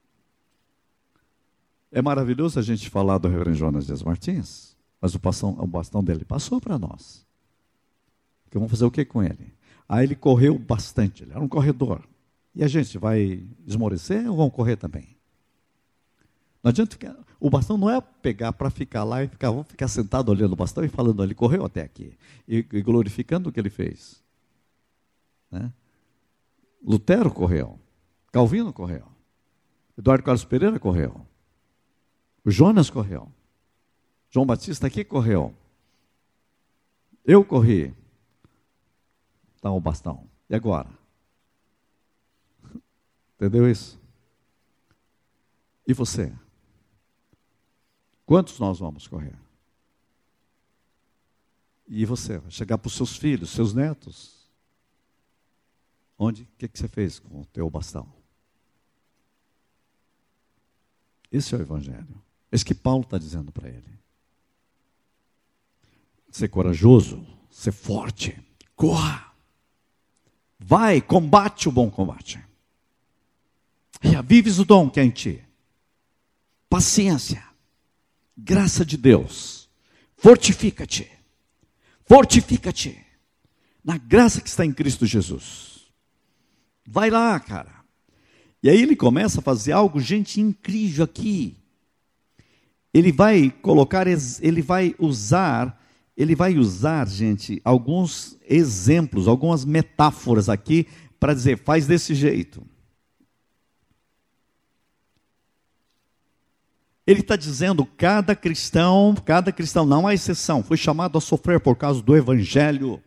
[SPEAKER 1] É maravilhoso a gente falar do reverendo Jonas Dias Martins, mas o bastão dele passou para nós. Porque vamos fazer o que com ele? Aí ele correu bastante, ele era um corredor. E a gente vai esmorecer ou vamos correr também? Não adianta ficar. O bastão não é pegar para ficar lá e vamos ficar sentado olhando o bastão e falando, ele correu até aqui. E glorificando o que ele fez. Né? Lutero correu. Calvino correu. Eduardo Carlos Pereira correu. O Jonas correu. João Batista aqui correu. Eu corri. Está o bastão. E agora? Entendeu isso? E você? Quantos nós vamos correr? E você? Vai chegar para os seus filhos, seus netos? Onde? O que você fez com o teu bastão? Esse é o Evangelho. Esse que Paulo está dizendo para ele. Ser corajoso, ser forte, corra. Vai, combate o bom combate. Reavives o dom que é em ti. Paciência. Graça de Deus. Fortifica-te. Fortifica-te. Na graça que está em Cristo Jesus. Vai lá, cara. E aí ele começa a fazer algo, gente, incrível aqui. Ele vai colocar, ele vai usar, gente, alguns exemplos, algumas metáforas aqui, para dizer, faz desse jeito. Ele está dizendo, cada cristão, não há exceção, foi chamado a sofrer por causa do Evangelho.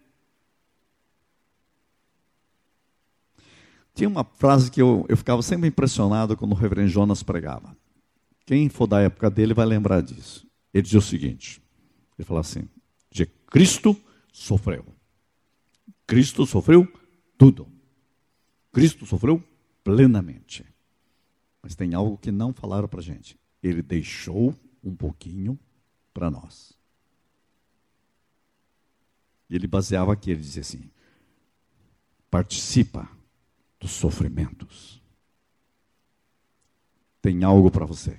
[SPEAKER 1] Tinha uma frase que eu ficava sempre impressionado quando o reverendo Jonas pregava. Quem for da época dele vai lembrar disso. Ele dizia o seguinte, ele falava assim, de Cristo sofreu. Cristo sofreu tudo. Cristo sofreu plenamente. Mas tem algo que não falaram para a gente. Ele deixou um pouquinho para nós. E ele baseava aqui, ele dizia assim, participa dos sofrimentos. Tem algo para você.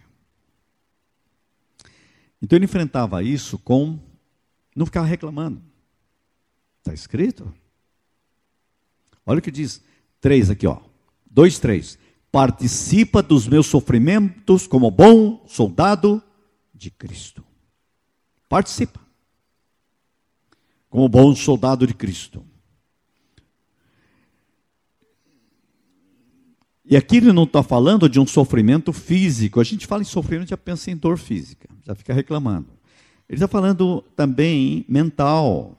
[SPEAKER 1] Então ele enfrentava isso com, não ficava reclamando. Está escrito? Olha o que diz, 3 aqui, 2, 3. Participa dos meus sofrimentos como bom soldado de Cristo. Participa. Como bom soldado de Cristo. E aqui ele não está falando de um sofrimento físico. A gente fala em sofrimento, já pensa em dor física, já fica reclamando. Ele está falando também mental.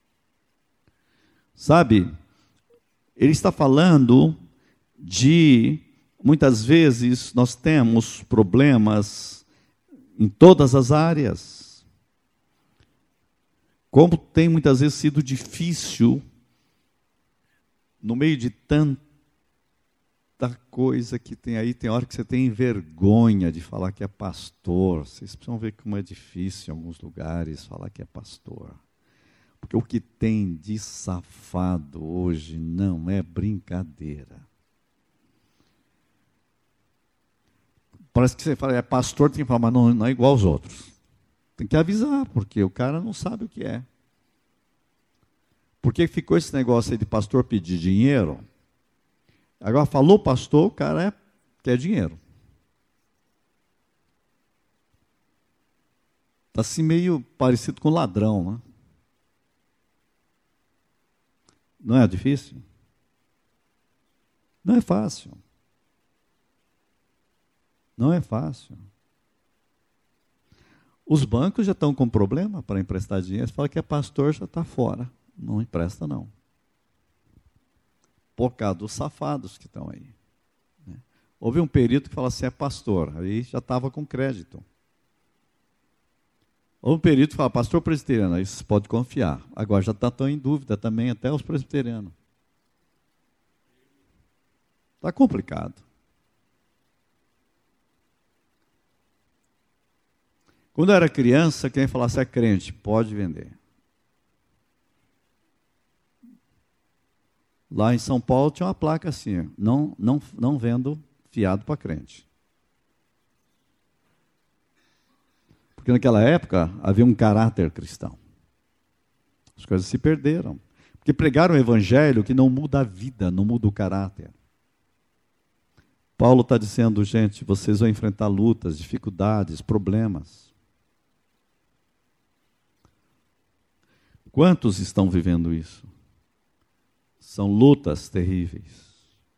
[SPEAKER 1] Sabe? Ele está falando de, muitas vezes, nós temos problemas em todas as áreas. Como tem muitas vezes sido difícil, no meio de tanta coisa que tem aí, tem hora que você tem vergonha de falar que é pastor. Vocês precisam ver como é difícil em alguns lugares falar que é pastor. Porque o que tem de safado hoje não é brincadeira. Parece que você fala, é pastor, tem que falar, mas não é igual aos outros. Tem que avisar, porque o cara não sabe o que é. Por que ficou esse negócio aí de pastor pedir dinheiro? Agora falou pastor, o cara quer dinheiro. Está assim meio parecido com ladrão, né? Não é difícil? Não é fácil. Não é fácil. Os bancos já estão com problema para emprestar dinheiro. Você fala que é pastor, já está fora. Não empresta, não. Por causa dos safados que estão aí. Houve um período que fala assim, é pastor. Aí já estava com crédito. Houve um período que fala, pastor presbiteriano. Aí você pode confiar. Agora já estão em dúvida também, até os presbiterianos. Está complicado. Quando eu era criança, quem falasse é crente, pode vender. Lá em São Paulo tinha uma placa assim, não vendo fiado para crente. Porque naquela época havia um caráter cristão. As coisas se perderam. Porque pregaram o evangelho que não muda a vida, não muda o caráter. Paulo está dizendo, gente, vocês vão enfrentar lutas, dificuldades, problemas. Quantos estão vivendo isso? São lutas terríveis.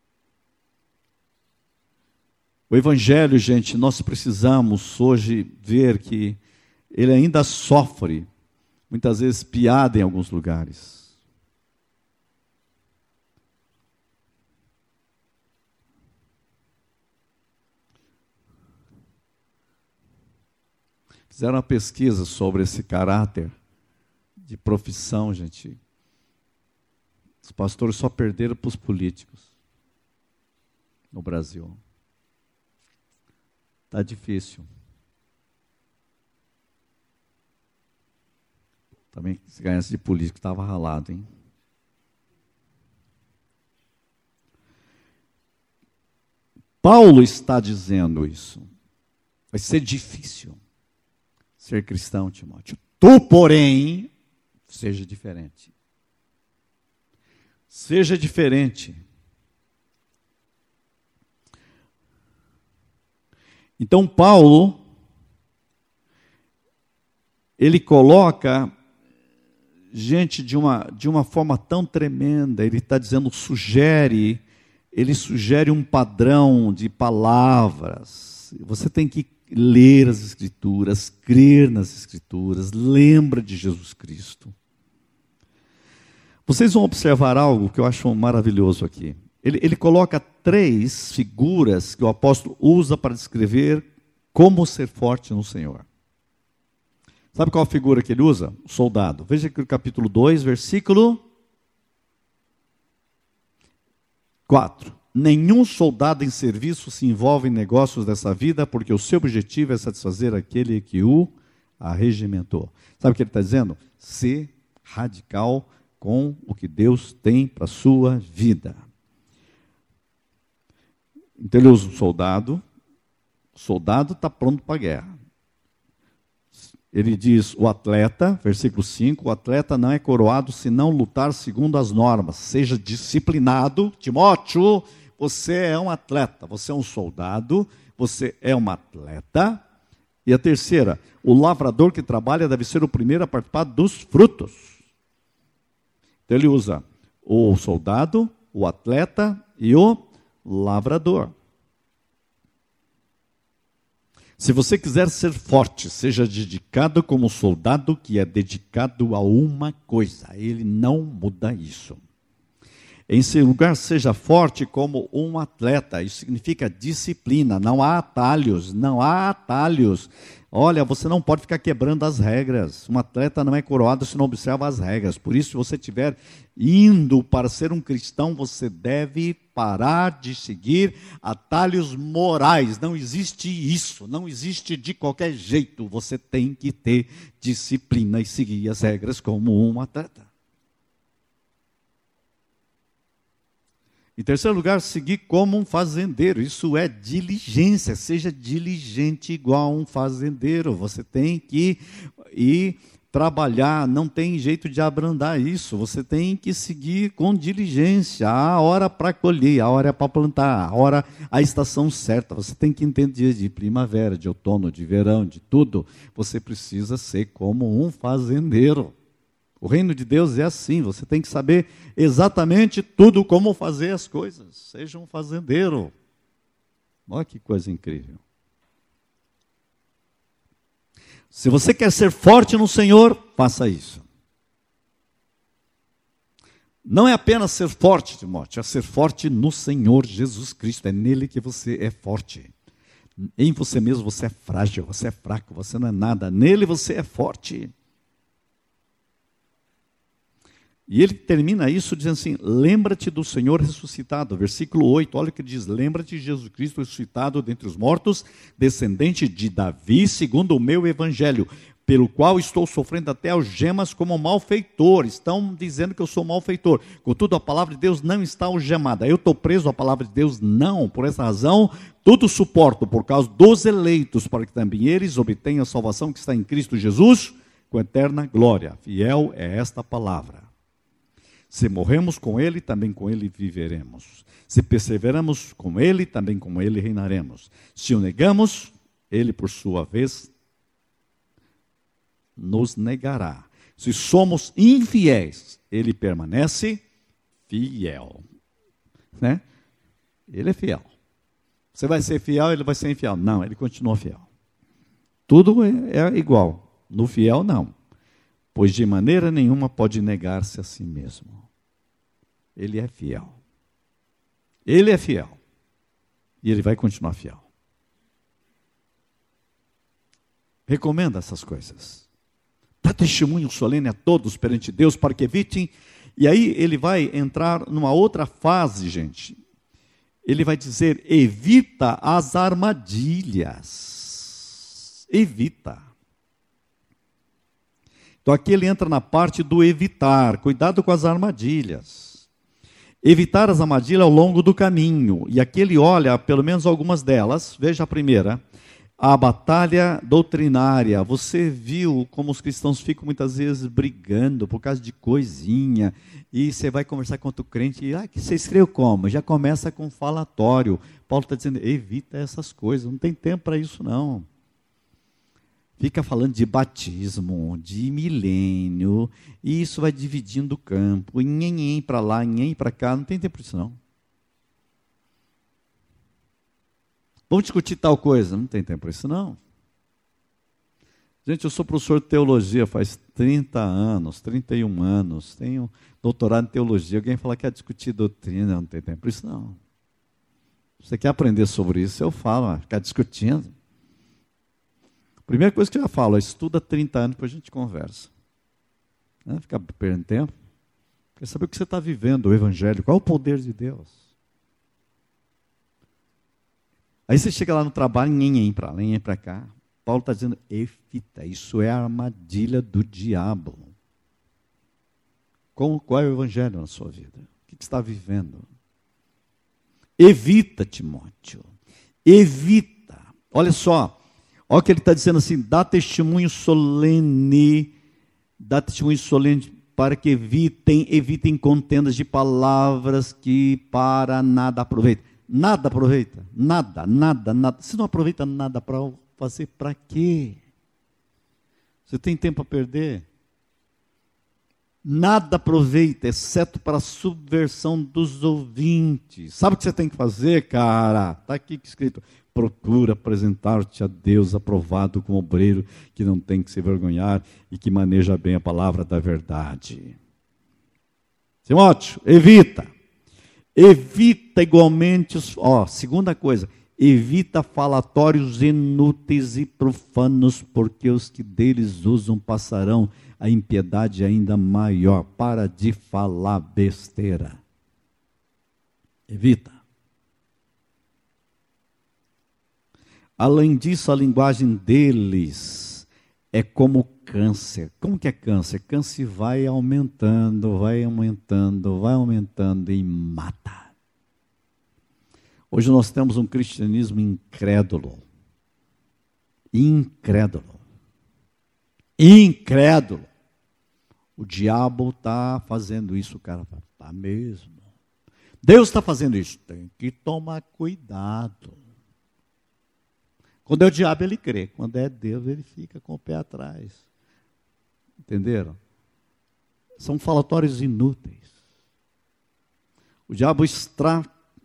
[SPEAKER 1] O evangelho, gente, nós precisamos hoje ver que ele ainda sofre, muitas vezes, piada em alguns lugares. Fizeram uma pesquisa sobre esse caráter de profissão, gente. Os pastores só perderam para os políticos no Brasil. Está difícil. Também, se ganhasse de político, estava ralado, hein? Paulo está dizendo isso. Vai ser difícil ser cristão, Timóteo. Tu, porém, seja diferente. Seja diferente. Então, Paulo, ele coloca gente de uma forma tão tremenda, ele está dizendo, ele sugere um padrão de palavras. Você tem que ler as Escrituras, crer nas Escrituras, lembra de Jesus Cristo. Vocês vão observar algo que eu acho maravilhoso aqui. Ele coloca 3 figuras que o apóstolo usa para descrever como ser forte no Senhor. Sabe qual a figura que ele usa? O soldado. Veja aqui o capítulo 2, versículo 4. Nenhum soldado em serviço se envolve em negócios dessa vida, porque o seu objetivo é satisfazer aquele que o arregimentou. Sabe o que ele está dizendo? Ser radical com o que Deus tem para a sua vida. Então ele usa o soldado está pronto para a guerra. Ele diz, o atleta, versículo 5, o atleta não é coroado se não lutar segundo as normas, seja disciplinado. Timóteo, você é um atleta, você é um soldado, você é um atleta. E a terceira, o lavrador que trabalha deve ser o primeiro a participar dos frutos. Então ele usa o soldado, o atleta e o lavrador. Se você quiser ser forte, seja dedicado como soldado que é dedicado a uma coisa. Ele não muda isso. Em seu lugar, seja forte como um atleta. Isso significa disciplina. Não há atalhos, não há atalhos. Olha, você não pode ficar quebrando as regras. Um atleta não é coroado se não observa as regras. Por isso, se você estiver indo para ser um cristão, você deve parar de seguir atalhos morais. Não existe isso, não existe de qualquer jeito. Você tem que ter disciplina e seguir as regras como um atleta. Em terceiro lugar, seguir como um fazendeiro. Isso é diligência. Seja diligente igual um fazendeiro. Você tem que ir trabalhar. Não tem jeito de abrandar isso. Você tem que seguir com diligência. Há hora para colher, há hora para plantar, a estação certa. Você tem que entender de primavera, de outono, de verão, de tudo. Você precisa ser como um fazendeiro. O reino de Deus é assim, você tem que saber exatamente tudo como fazer as coisas. Seja um fazendeiro. Olha que coisa incrível. Se você quer ser forte no Senhor, faça isso. Não é apenas ser forte, Timóteo, é ser forte no Senhor Jesus Cristo. É nele que você é forte. Em você mesmo você é frágil, você é fraco, você não é nada. Nele você é forte. E ele termina isso dizendo assim: lembra-te do Senhor ressuscitado. Versículo 8, olha o que ele diz: lembra-te de Jesus Cristo ressuscitado dentre os mortos, descendente de Davi, segundo o meu evangelho, pelo qual estou sofrendo até algemas como malfeitor. Estão dizendo que eu sou malfeitor. Contudo, a palavra de Deus não está algemada. Eu estou preso à palavra de Deus? Não. Por essa razão, tudo suporto por causa dos eleitos, para que também eles obtenham a salvação que está em Cristo Jesus, com eterna glória. Fiel é esta palavra. Se morremos com ele, também com ele viveremos. Se perseveramos com ele, também com ele reinaremos. Se o negamos, ele, por sua vez, nos negará. Se somos infiéis, ele permanece fiel. Né? Ele é fiel. Você vai ser fiel, ele vai ser infiel. Não, ele continua fiel. Tudo é igual. No fiel, não. Pois de maneira nenhuma pode negar-se a si mesmo. Ele é fiel. Ele é fiel. E ele vai continuar fiel. Recomenda essas coisas. Dá testemunho solene a todos perante Deus, para que evitem. E aí ele vai entrar numa outra fase, gente. Ele vai dizer: evita as armadilhas. Evita. Então aqui ele entra na parte do evitar. Cuidado com as armadilhas. Evitar as armadilhas ao longo do caminho. E aqui ele olha pelo menos algumas delas. Veja a primeira. A batalha doutrinária. Você viu como os cristãos ficam muitas vezes brigando por causa de coisinha. E você vai conversar com outro crente. E que você escreveu como? Já começa com falatório. Paulo está dizendo: evita essas coisas. Não tem tempo para isso não. Fica falando de batismo, de milênio, e isso vai dividindo o campo, nhenhen para lá, nhenhen para cá, não tem tempo para isso não. Vamos discutir tal coisa, não tem tempo para isso não. Gente, eu sou professor de teologia faz 30 anos, 31 anos, tenho doutorado em teologia. Alguém fala que quer discutir doutrina, não tem tempo para isso não. Você quer aprender sobre isso, eu falo, ficar discutindo. Primeira coisa que eu já falo, estuda 30 anos, depois a gente conversa. Não ficar perdendo tempo. Quer saber o que você está vivendo, o Evangelho, qual é o poder de Deus. Aí você chega lá no trabalho, ninguém para lá, ninguém para cá. Paulo está dizendo: evita, isso é a armadilha do diabo. Qual é o Evangelho na sua vida? O que você está vivendo? Evita, Timóteo. Evita. Olha só. Olha o que ele está dizendo assim: dá testemunho solene para que evitem contendas de palavras que para nada aproveitam. Nada aproveita, nada. Você não aproveita nada para fazer para quê? Você tem tempo a perder? Nada aproveita, exceto para a subversão dos ouvintes. Sabe o que você tem que fazer, cara? Está aqui escrito: procura apresentar-te a Deus aprovado como obreiro que não tem que se vergonhar e que maneja bem a palavra da verdade. Timóteo, evita. Evita igualmente segunda coisa, evita falatórios inúteis e profanos, porque os que deles usam passarão a impiedade ainda maior. Para de falar besteira. Evita. Além disso, a linguagem deles é como câncer. Como que é câncer? Câncer vai aumentando e mata. Hoje nós temos um cristianismo incrédulo. Incrédulo. O diabo está fazendo isso, o cara fala: está mesmo. Deus está fazendo isso. Tem que tomar cuidado. Quando é o diabo, ele crê. Quando é Deus, ele fica com o pé atrás. Entenderam? São falatórios inúteis. O diabo está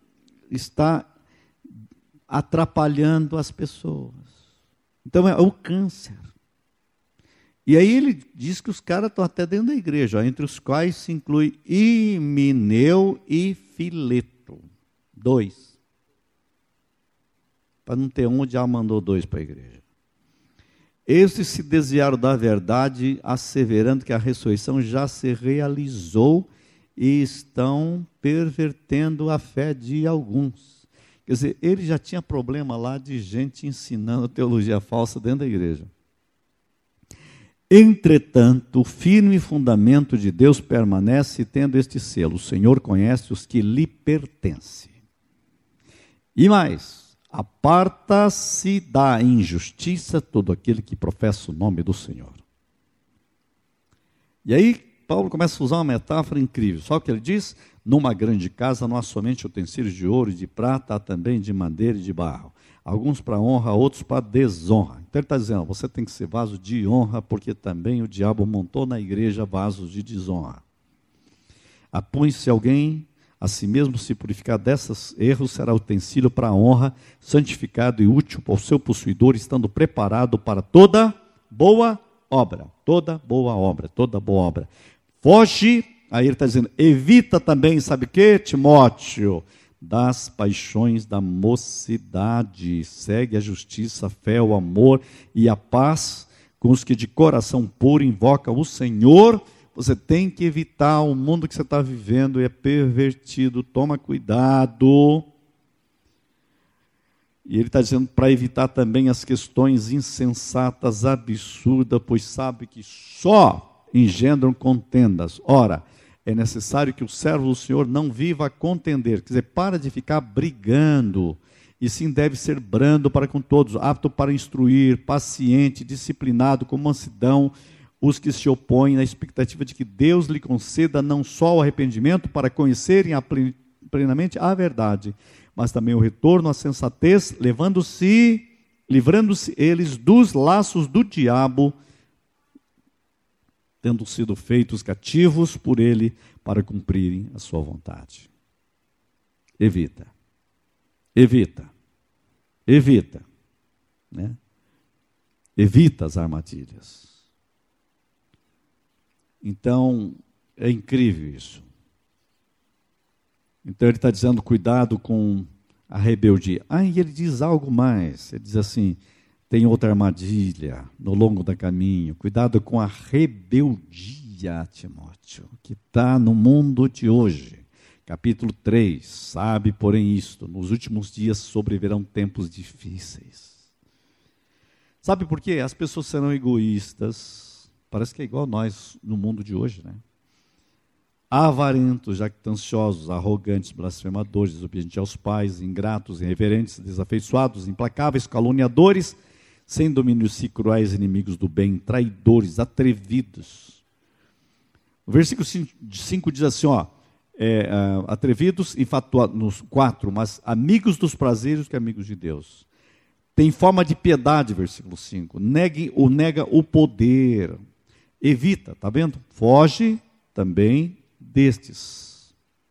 [SPEAKER 1] atrapalhando as pessoas. Então é o câncer. E aí ele diz que os caras estão até dentro da igreja, entre os quais se inclui Himeneu e Fileto. 2. Para não ter um, o diabo mandou 2 para a igreja. Estes se desviaram da verdade, asseverando que a ressurreição já se realizou e estão pervertendo a fé de alguns. Quer dizer, ele já tinha problema lá de gente ensinando teologia falsa dentro da igreja. Entretanto, o firme fundamento de Deus permanece tendo este selo: o Senhor conhece os que lhe pertencem. E mais, aparta-se da injustiça todo aquele que professa o nome do Senhor. E aí, Paulo começa a usar uma metáfora incrível. Só que ele diz: numa grande casa não há somente utensílios de ouro e de prata, há também de madeira e de barro. Alguns para honra, outros para desonra. Então ele está dizendo: você tem que ser vaso de honra, porque também o diabo montou na igreja vasos de desonra. Apõe-se alguém a si mesmo se purificar desses erros, será utensílio para a honra, santificado e útil para o seu possuidor, estando preparado para toda boa obra. Toda boa obra, toda boa obra. Foge, aí ele está dizendo, evita também, sabe o que, Timóteo? Das paixões da mocidade. Segue a justiça, a fé, o amor e a paz com os que de coração puro invocam o Senhor. Você tem que evitar o mundo que você está vivendo, é pervertido, toma cuidado. E ele está dizendo para evitar também as questões insensatas, absurdas, pois sabe que só engendram contendas. Ora, é necessário que o servo do Senhor não viva a contender, quer dizer, para de ficar brigando, e sim deve ser brando para com todos, apto para instruir, paciente, disciplinado, com mansidão, os que se opõem na expectativa de que Deus lhe conceda não só o arrependimento para conhecerem plenamente a verdade, mas também o retorno à sensatez, livrando-se eles dos laços do diabo, tendo sido feitos cativos por ele para cumprirem a sua vontade. Evita. Né? Evita as armadilhas. Então, é incrível isso. Então ele está dizendo, cuidado com a rebeldia. E ele diz algo mais, ele diz assim, tem outra armadilha no longo do caminho, cuidado com a rebeldia, Timóteo, que está no mundo de hoje. Capítulo 3, sabe, porém isto, nos últimos dias sobrevirão tempos difíceis. Sabe por quê? As pessoas serão egoístas, parece que é igual nós no mundo de hoje, né? Avarentos, jactanciosos, arrogantes, blasfemadores, desobedientes aos pais, ingratos, irreverentes, desafeiçoados, implacáveis, caluniadores, sem domínio, se cruéis, inimigos do bem, traidores, atrevidos. O versículo 5 diz assim, atrevidos, infatuados, 4, mas amigos dos prazeres que amigos de Deus. Tem forma de piedade, versículo 5, nega o poder, evita, está vendo? Foge também destes.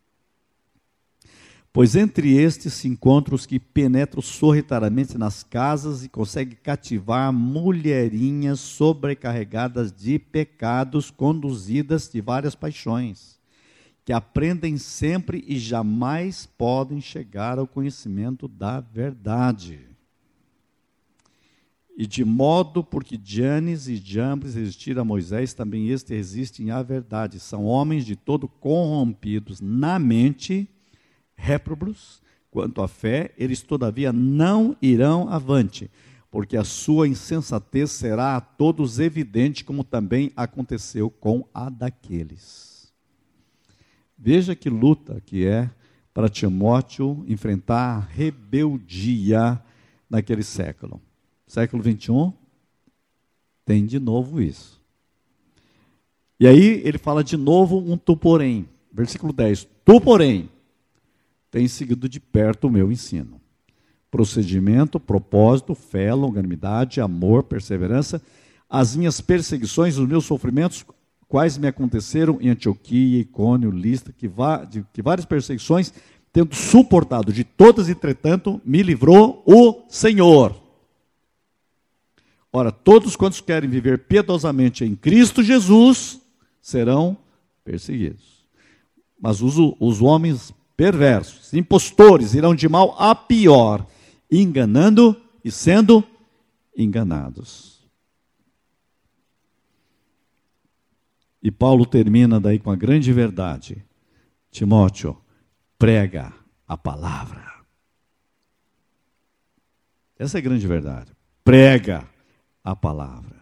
[SPEAKER 1] Pois entre estes se encontram os que penetram sorrateiramente nas casas e conseguem cativar mulherinhas sobrecarregadas de pecados, conduzidas de várias paixões, que aprendem sempre e jamais podem chegar ao conhecimento da verdade. E de modo, porque Janes e Jambres resistiram a Moisés, também este resistem à verdade. São homens de todo corrompidos na mente, réprobos quanto à fé, eles todavia não irão avante, porque a sua insensatez será a todos evidente, como também aconteceu com a daqueles. Veja que luta que é para Timóteo enfrentar a rebeldia naquele século. Século 21, tem de novo isso. E aí ele fala de novo um tu porém. Versículo 10. Tu porém, tens seguido de perto o meu ensino. Procedimento, propósito, fé, longanimidade, amor, perseverança, as minhas perseguições, os meus sofrimentos, quais me aconteceram em Antioquia, Icônio, Listra, que várias perseguições, tendo suportado de todas, entretanto, me livrou o Senhor. Ora, todos quantos querem viver piedosamente em Cristo Jesus, serão perseguidos. Mas os homens perversos, impostores, irão de mal a pior, enganando e sendo enganados. E Paulo termina daí com a grande verdade. Timóteo, prega a palavra. Essa é a grande verdade. Prega a palavra.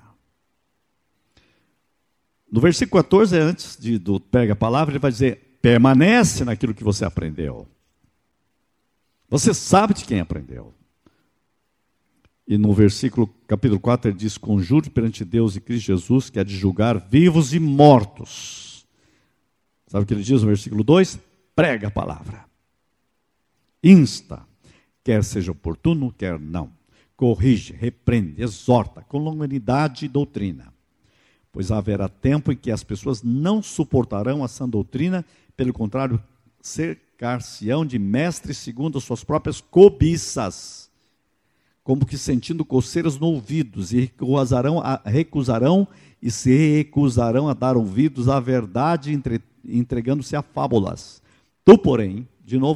[SPEAKER 1] No versículo 14, antes do prega a palavra, ele vai dizer, permanece naquilo que você aprendeu. Você sabe de quem aprendeu. E no capítulo 4, ele diz, conjuro perante Deus e Cristo Jesus, que há de julgar vivos e mortos. Sabe o que ele diz no versículo 2? Prega a palavra. Insta, quer seja oportuno, quer não. Corrige, repreende, exorta, com longanimidade e doutrina. Pois haverá tempo em que as pessoas não suportarão a sã doutrina, pelo contrário, cercar-se-ão de mestres segundo as suas próprias cobiças, como que sentindo coceiras no ouvidos, e recusarão e se recusarão a dar ouvidos à verdade, entregando-se a fábulas. Tu, porém,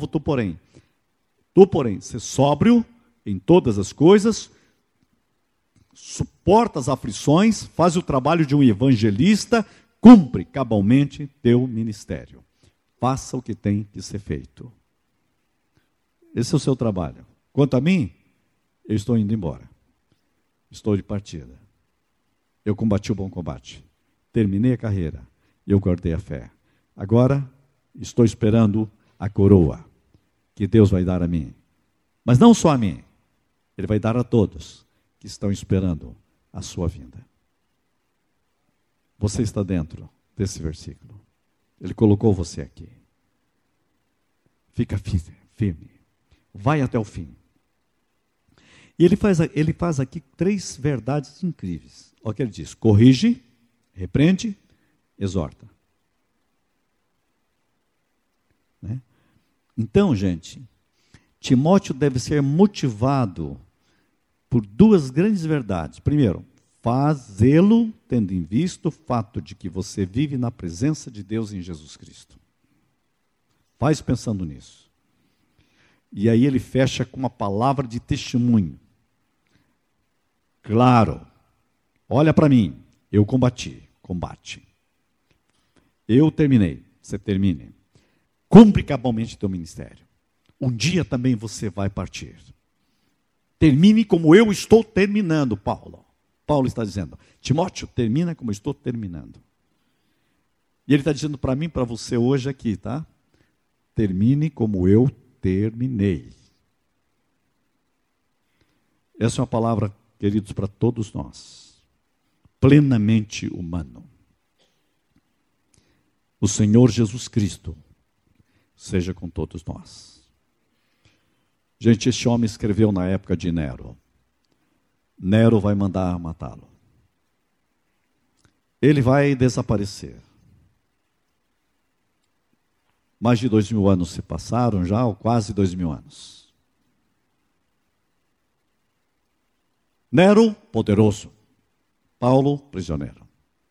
[SPEAKER 1] ser sóbrio em todas as coisas, suporta as aflições, faz o trabalho de um evangelista, cumpre cabalmente teu ministério. Faça o que tem que ser feito. Esse é o seu trabalho. Quanto a mim, eu estou indo embora. Estou de partida. Eu combati o bom combate. Terminei a carreira. Eu guardei a fé. Agora, estou esperando a coroa que Deus vai dar a mim. Mas não só a mim. Ele vai dar a todos que estão esperando a sua vinda. Você está dentro desse versículo. Ele colocou você aqui. Fica firme. Vai até o fim. E ele faz aqui 3 verdades incríveis. Olha o que ele diz. Corrige, repreende, exorta. Né? Então, gente, Timóteo deve ser motivado por 2 grandes verdades. Primeiro, fazê-lo tendo em vista o fato de que você vive na presença de Deus em Jesus Cristo. Faz pensando nisso. E aí ele fecha com uma palavra de testemunho. Claro, olha para mim, eu combate. Eu terminei, você termine. Cumpre cabalmente teu ministério. Um dia também você vai partir. Termine como eu estou terminando, Paulo. Paulo está dizendo, Timóteo, termina como eu estou terminando. E ele está dizendo para mim, para você hoje aqui, tá? Termine como eu terminei. Essa é uma palavra, queridos, para todos nós. Plenamente humano. O Senhor Jesus Cristo seja com todos nós. Gente, este homem escreveu na época de Nero. Nero vai mandar matá-lo. Ele vai desaparecer. Mais de 2000 anos se passaram já, ou quase 2000 anos. Nero, poderoso. Paulo, prisioneiro.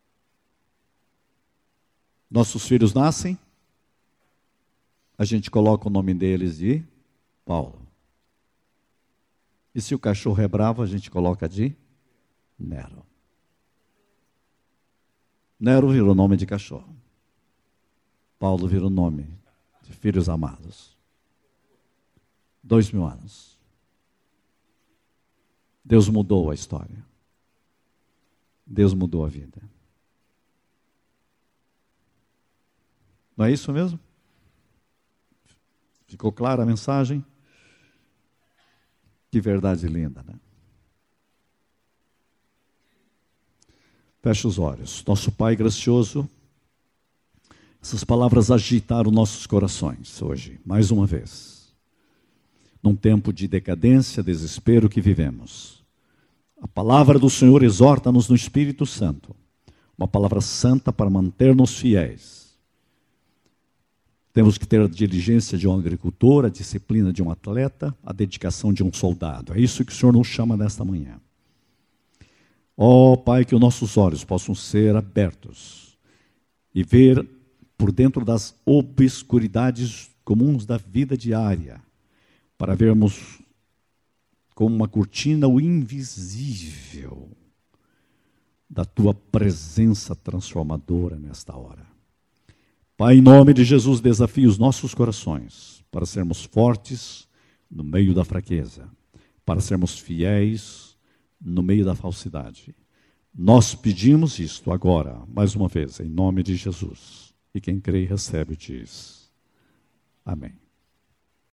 [SPEAKER 1] Nossos filhos nascem, a gente coloca o nome deles de Paulo. E se o cachorro é bravo, a gente coloca de Nero. Nero virou nome de cachorro. Paulo virou nome de filhos amados. 2000 anos. Deus mudou a história. Deus mudou a vida. Não é isso mesmo? Ficou clara a mensagem? Que verdade linda, né? Feche os olhos. Nosso Pai gracioso, essas palavras agitaram nossos corações hoje, mais uma vez. Num tempo de decadência, desespero que vivemos. A palavra do Senhor exorta-nos no Espírito Santo. Uma palavra santa para manter-nos fiéis. Temos que ter a diligência de um agricultor, a disciplina de um atleta, a dedicação de um soldado. É isso que o Senhor nos chama nesta manhã. Ó Pai, que os nossos olhos possam ser abertos e ver por dentro das obscuridades comuns da vida diária, para vermos como uma cortina o invisível, da tua presença transformadora nesta hora. Pai, em nome de Jesus, desafia os nossos corações para sermos fortes no meio da fraqueza, para sermos fiéis no meio da falsidade. Nós pedimos isto agora, mais uma vez, em nome de Jesus. E quem crê e recebe diz: amém.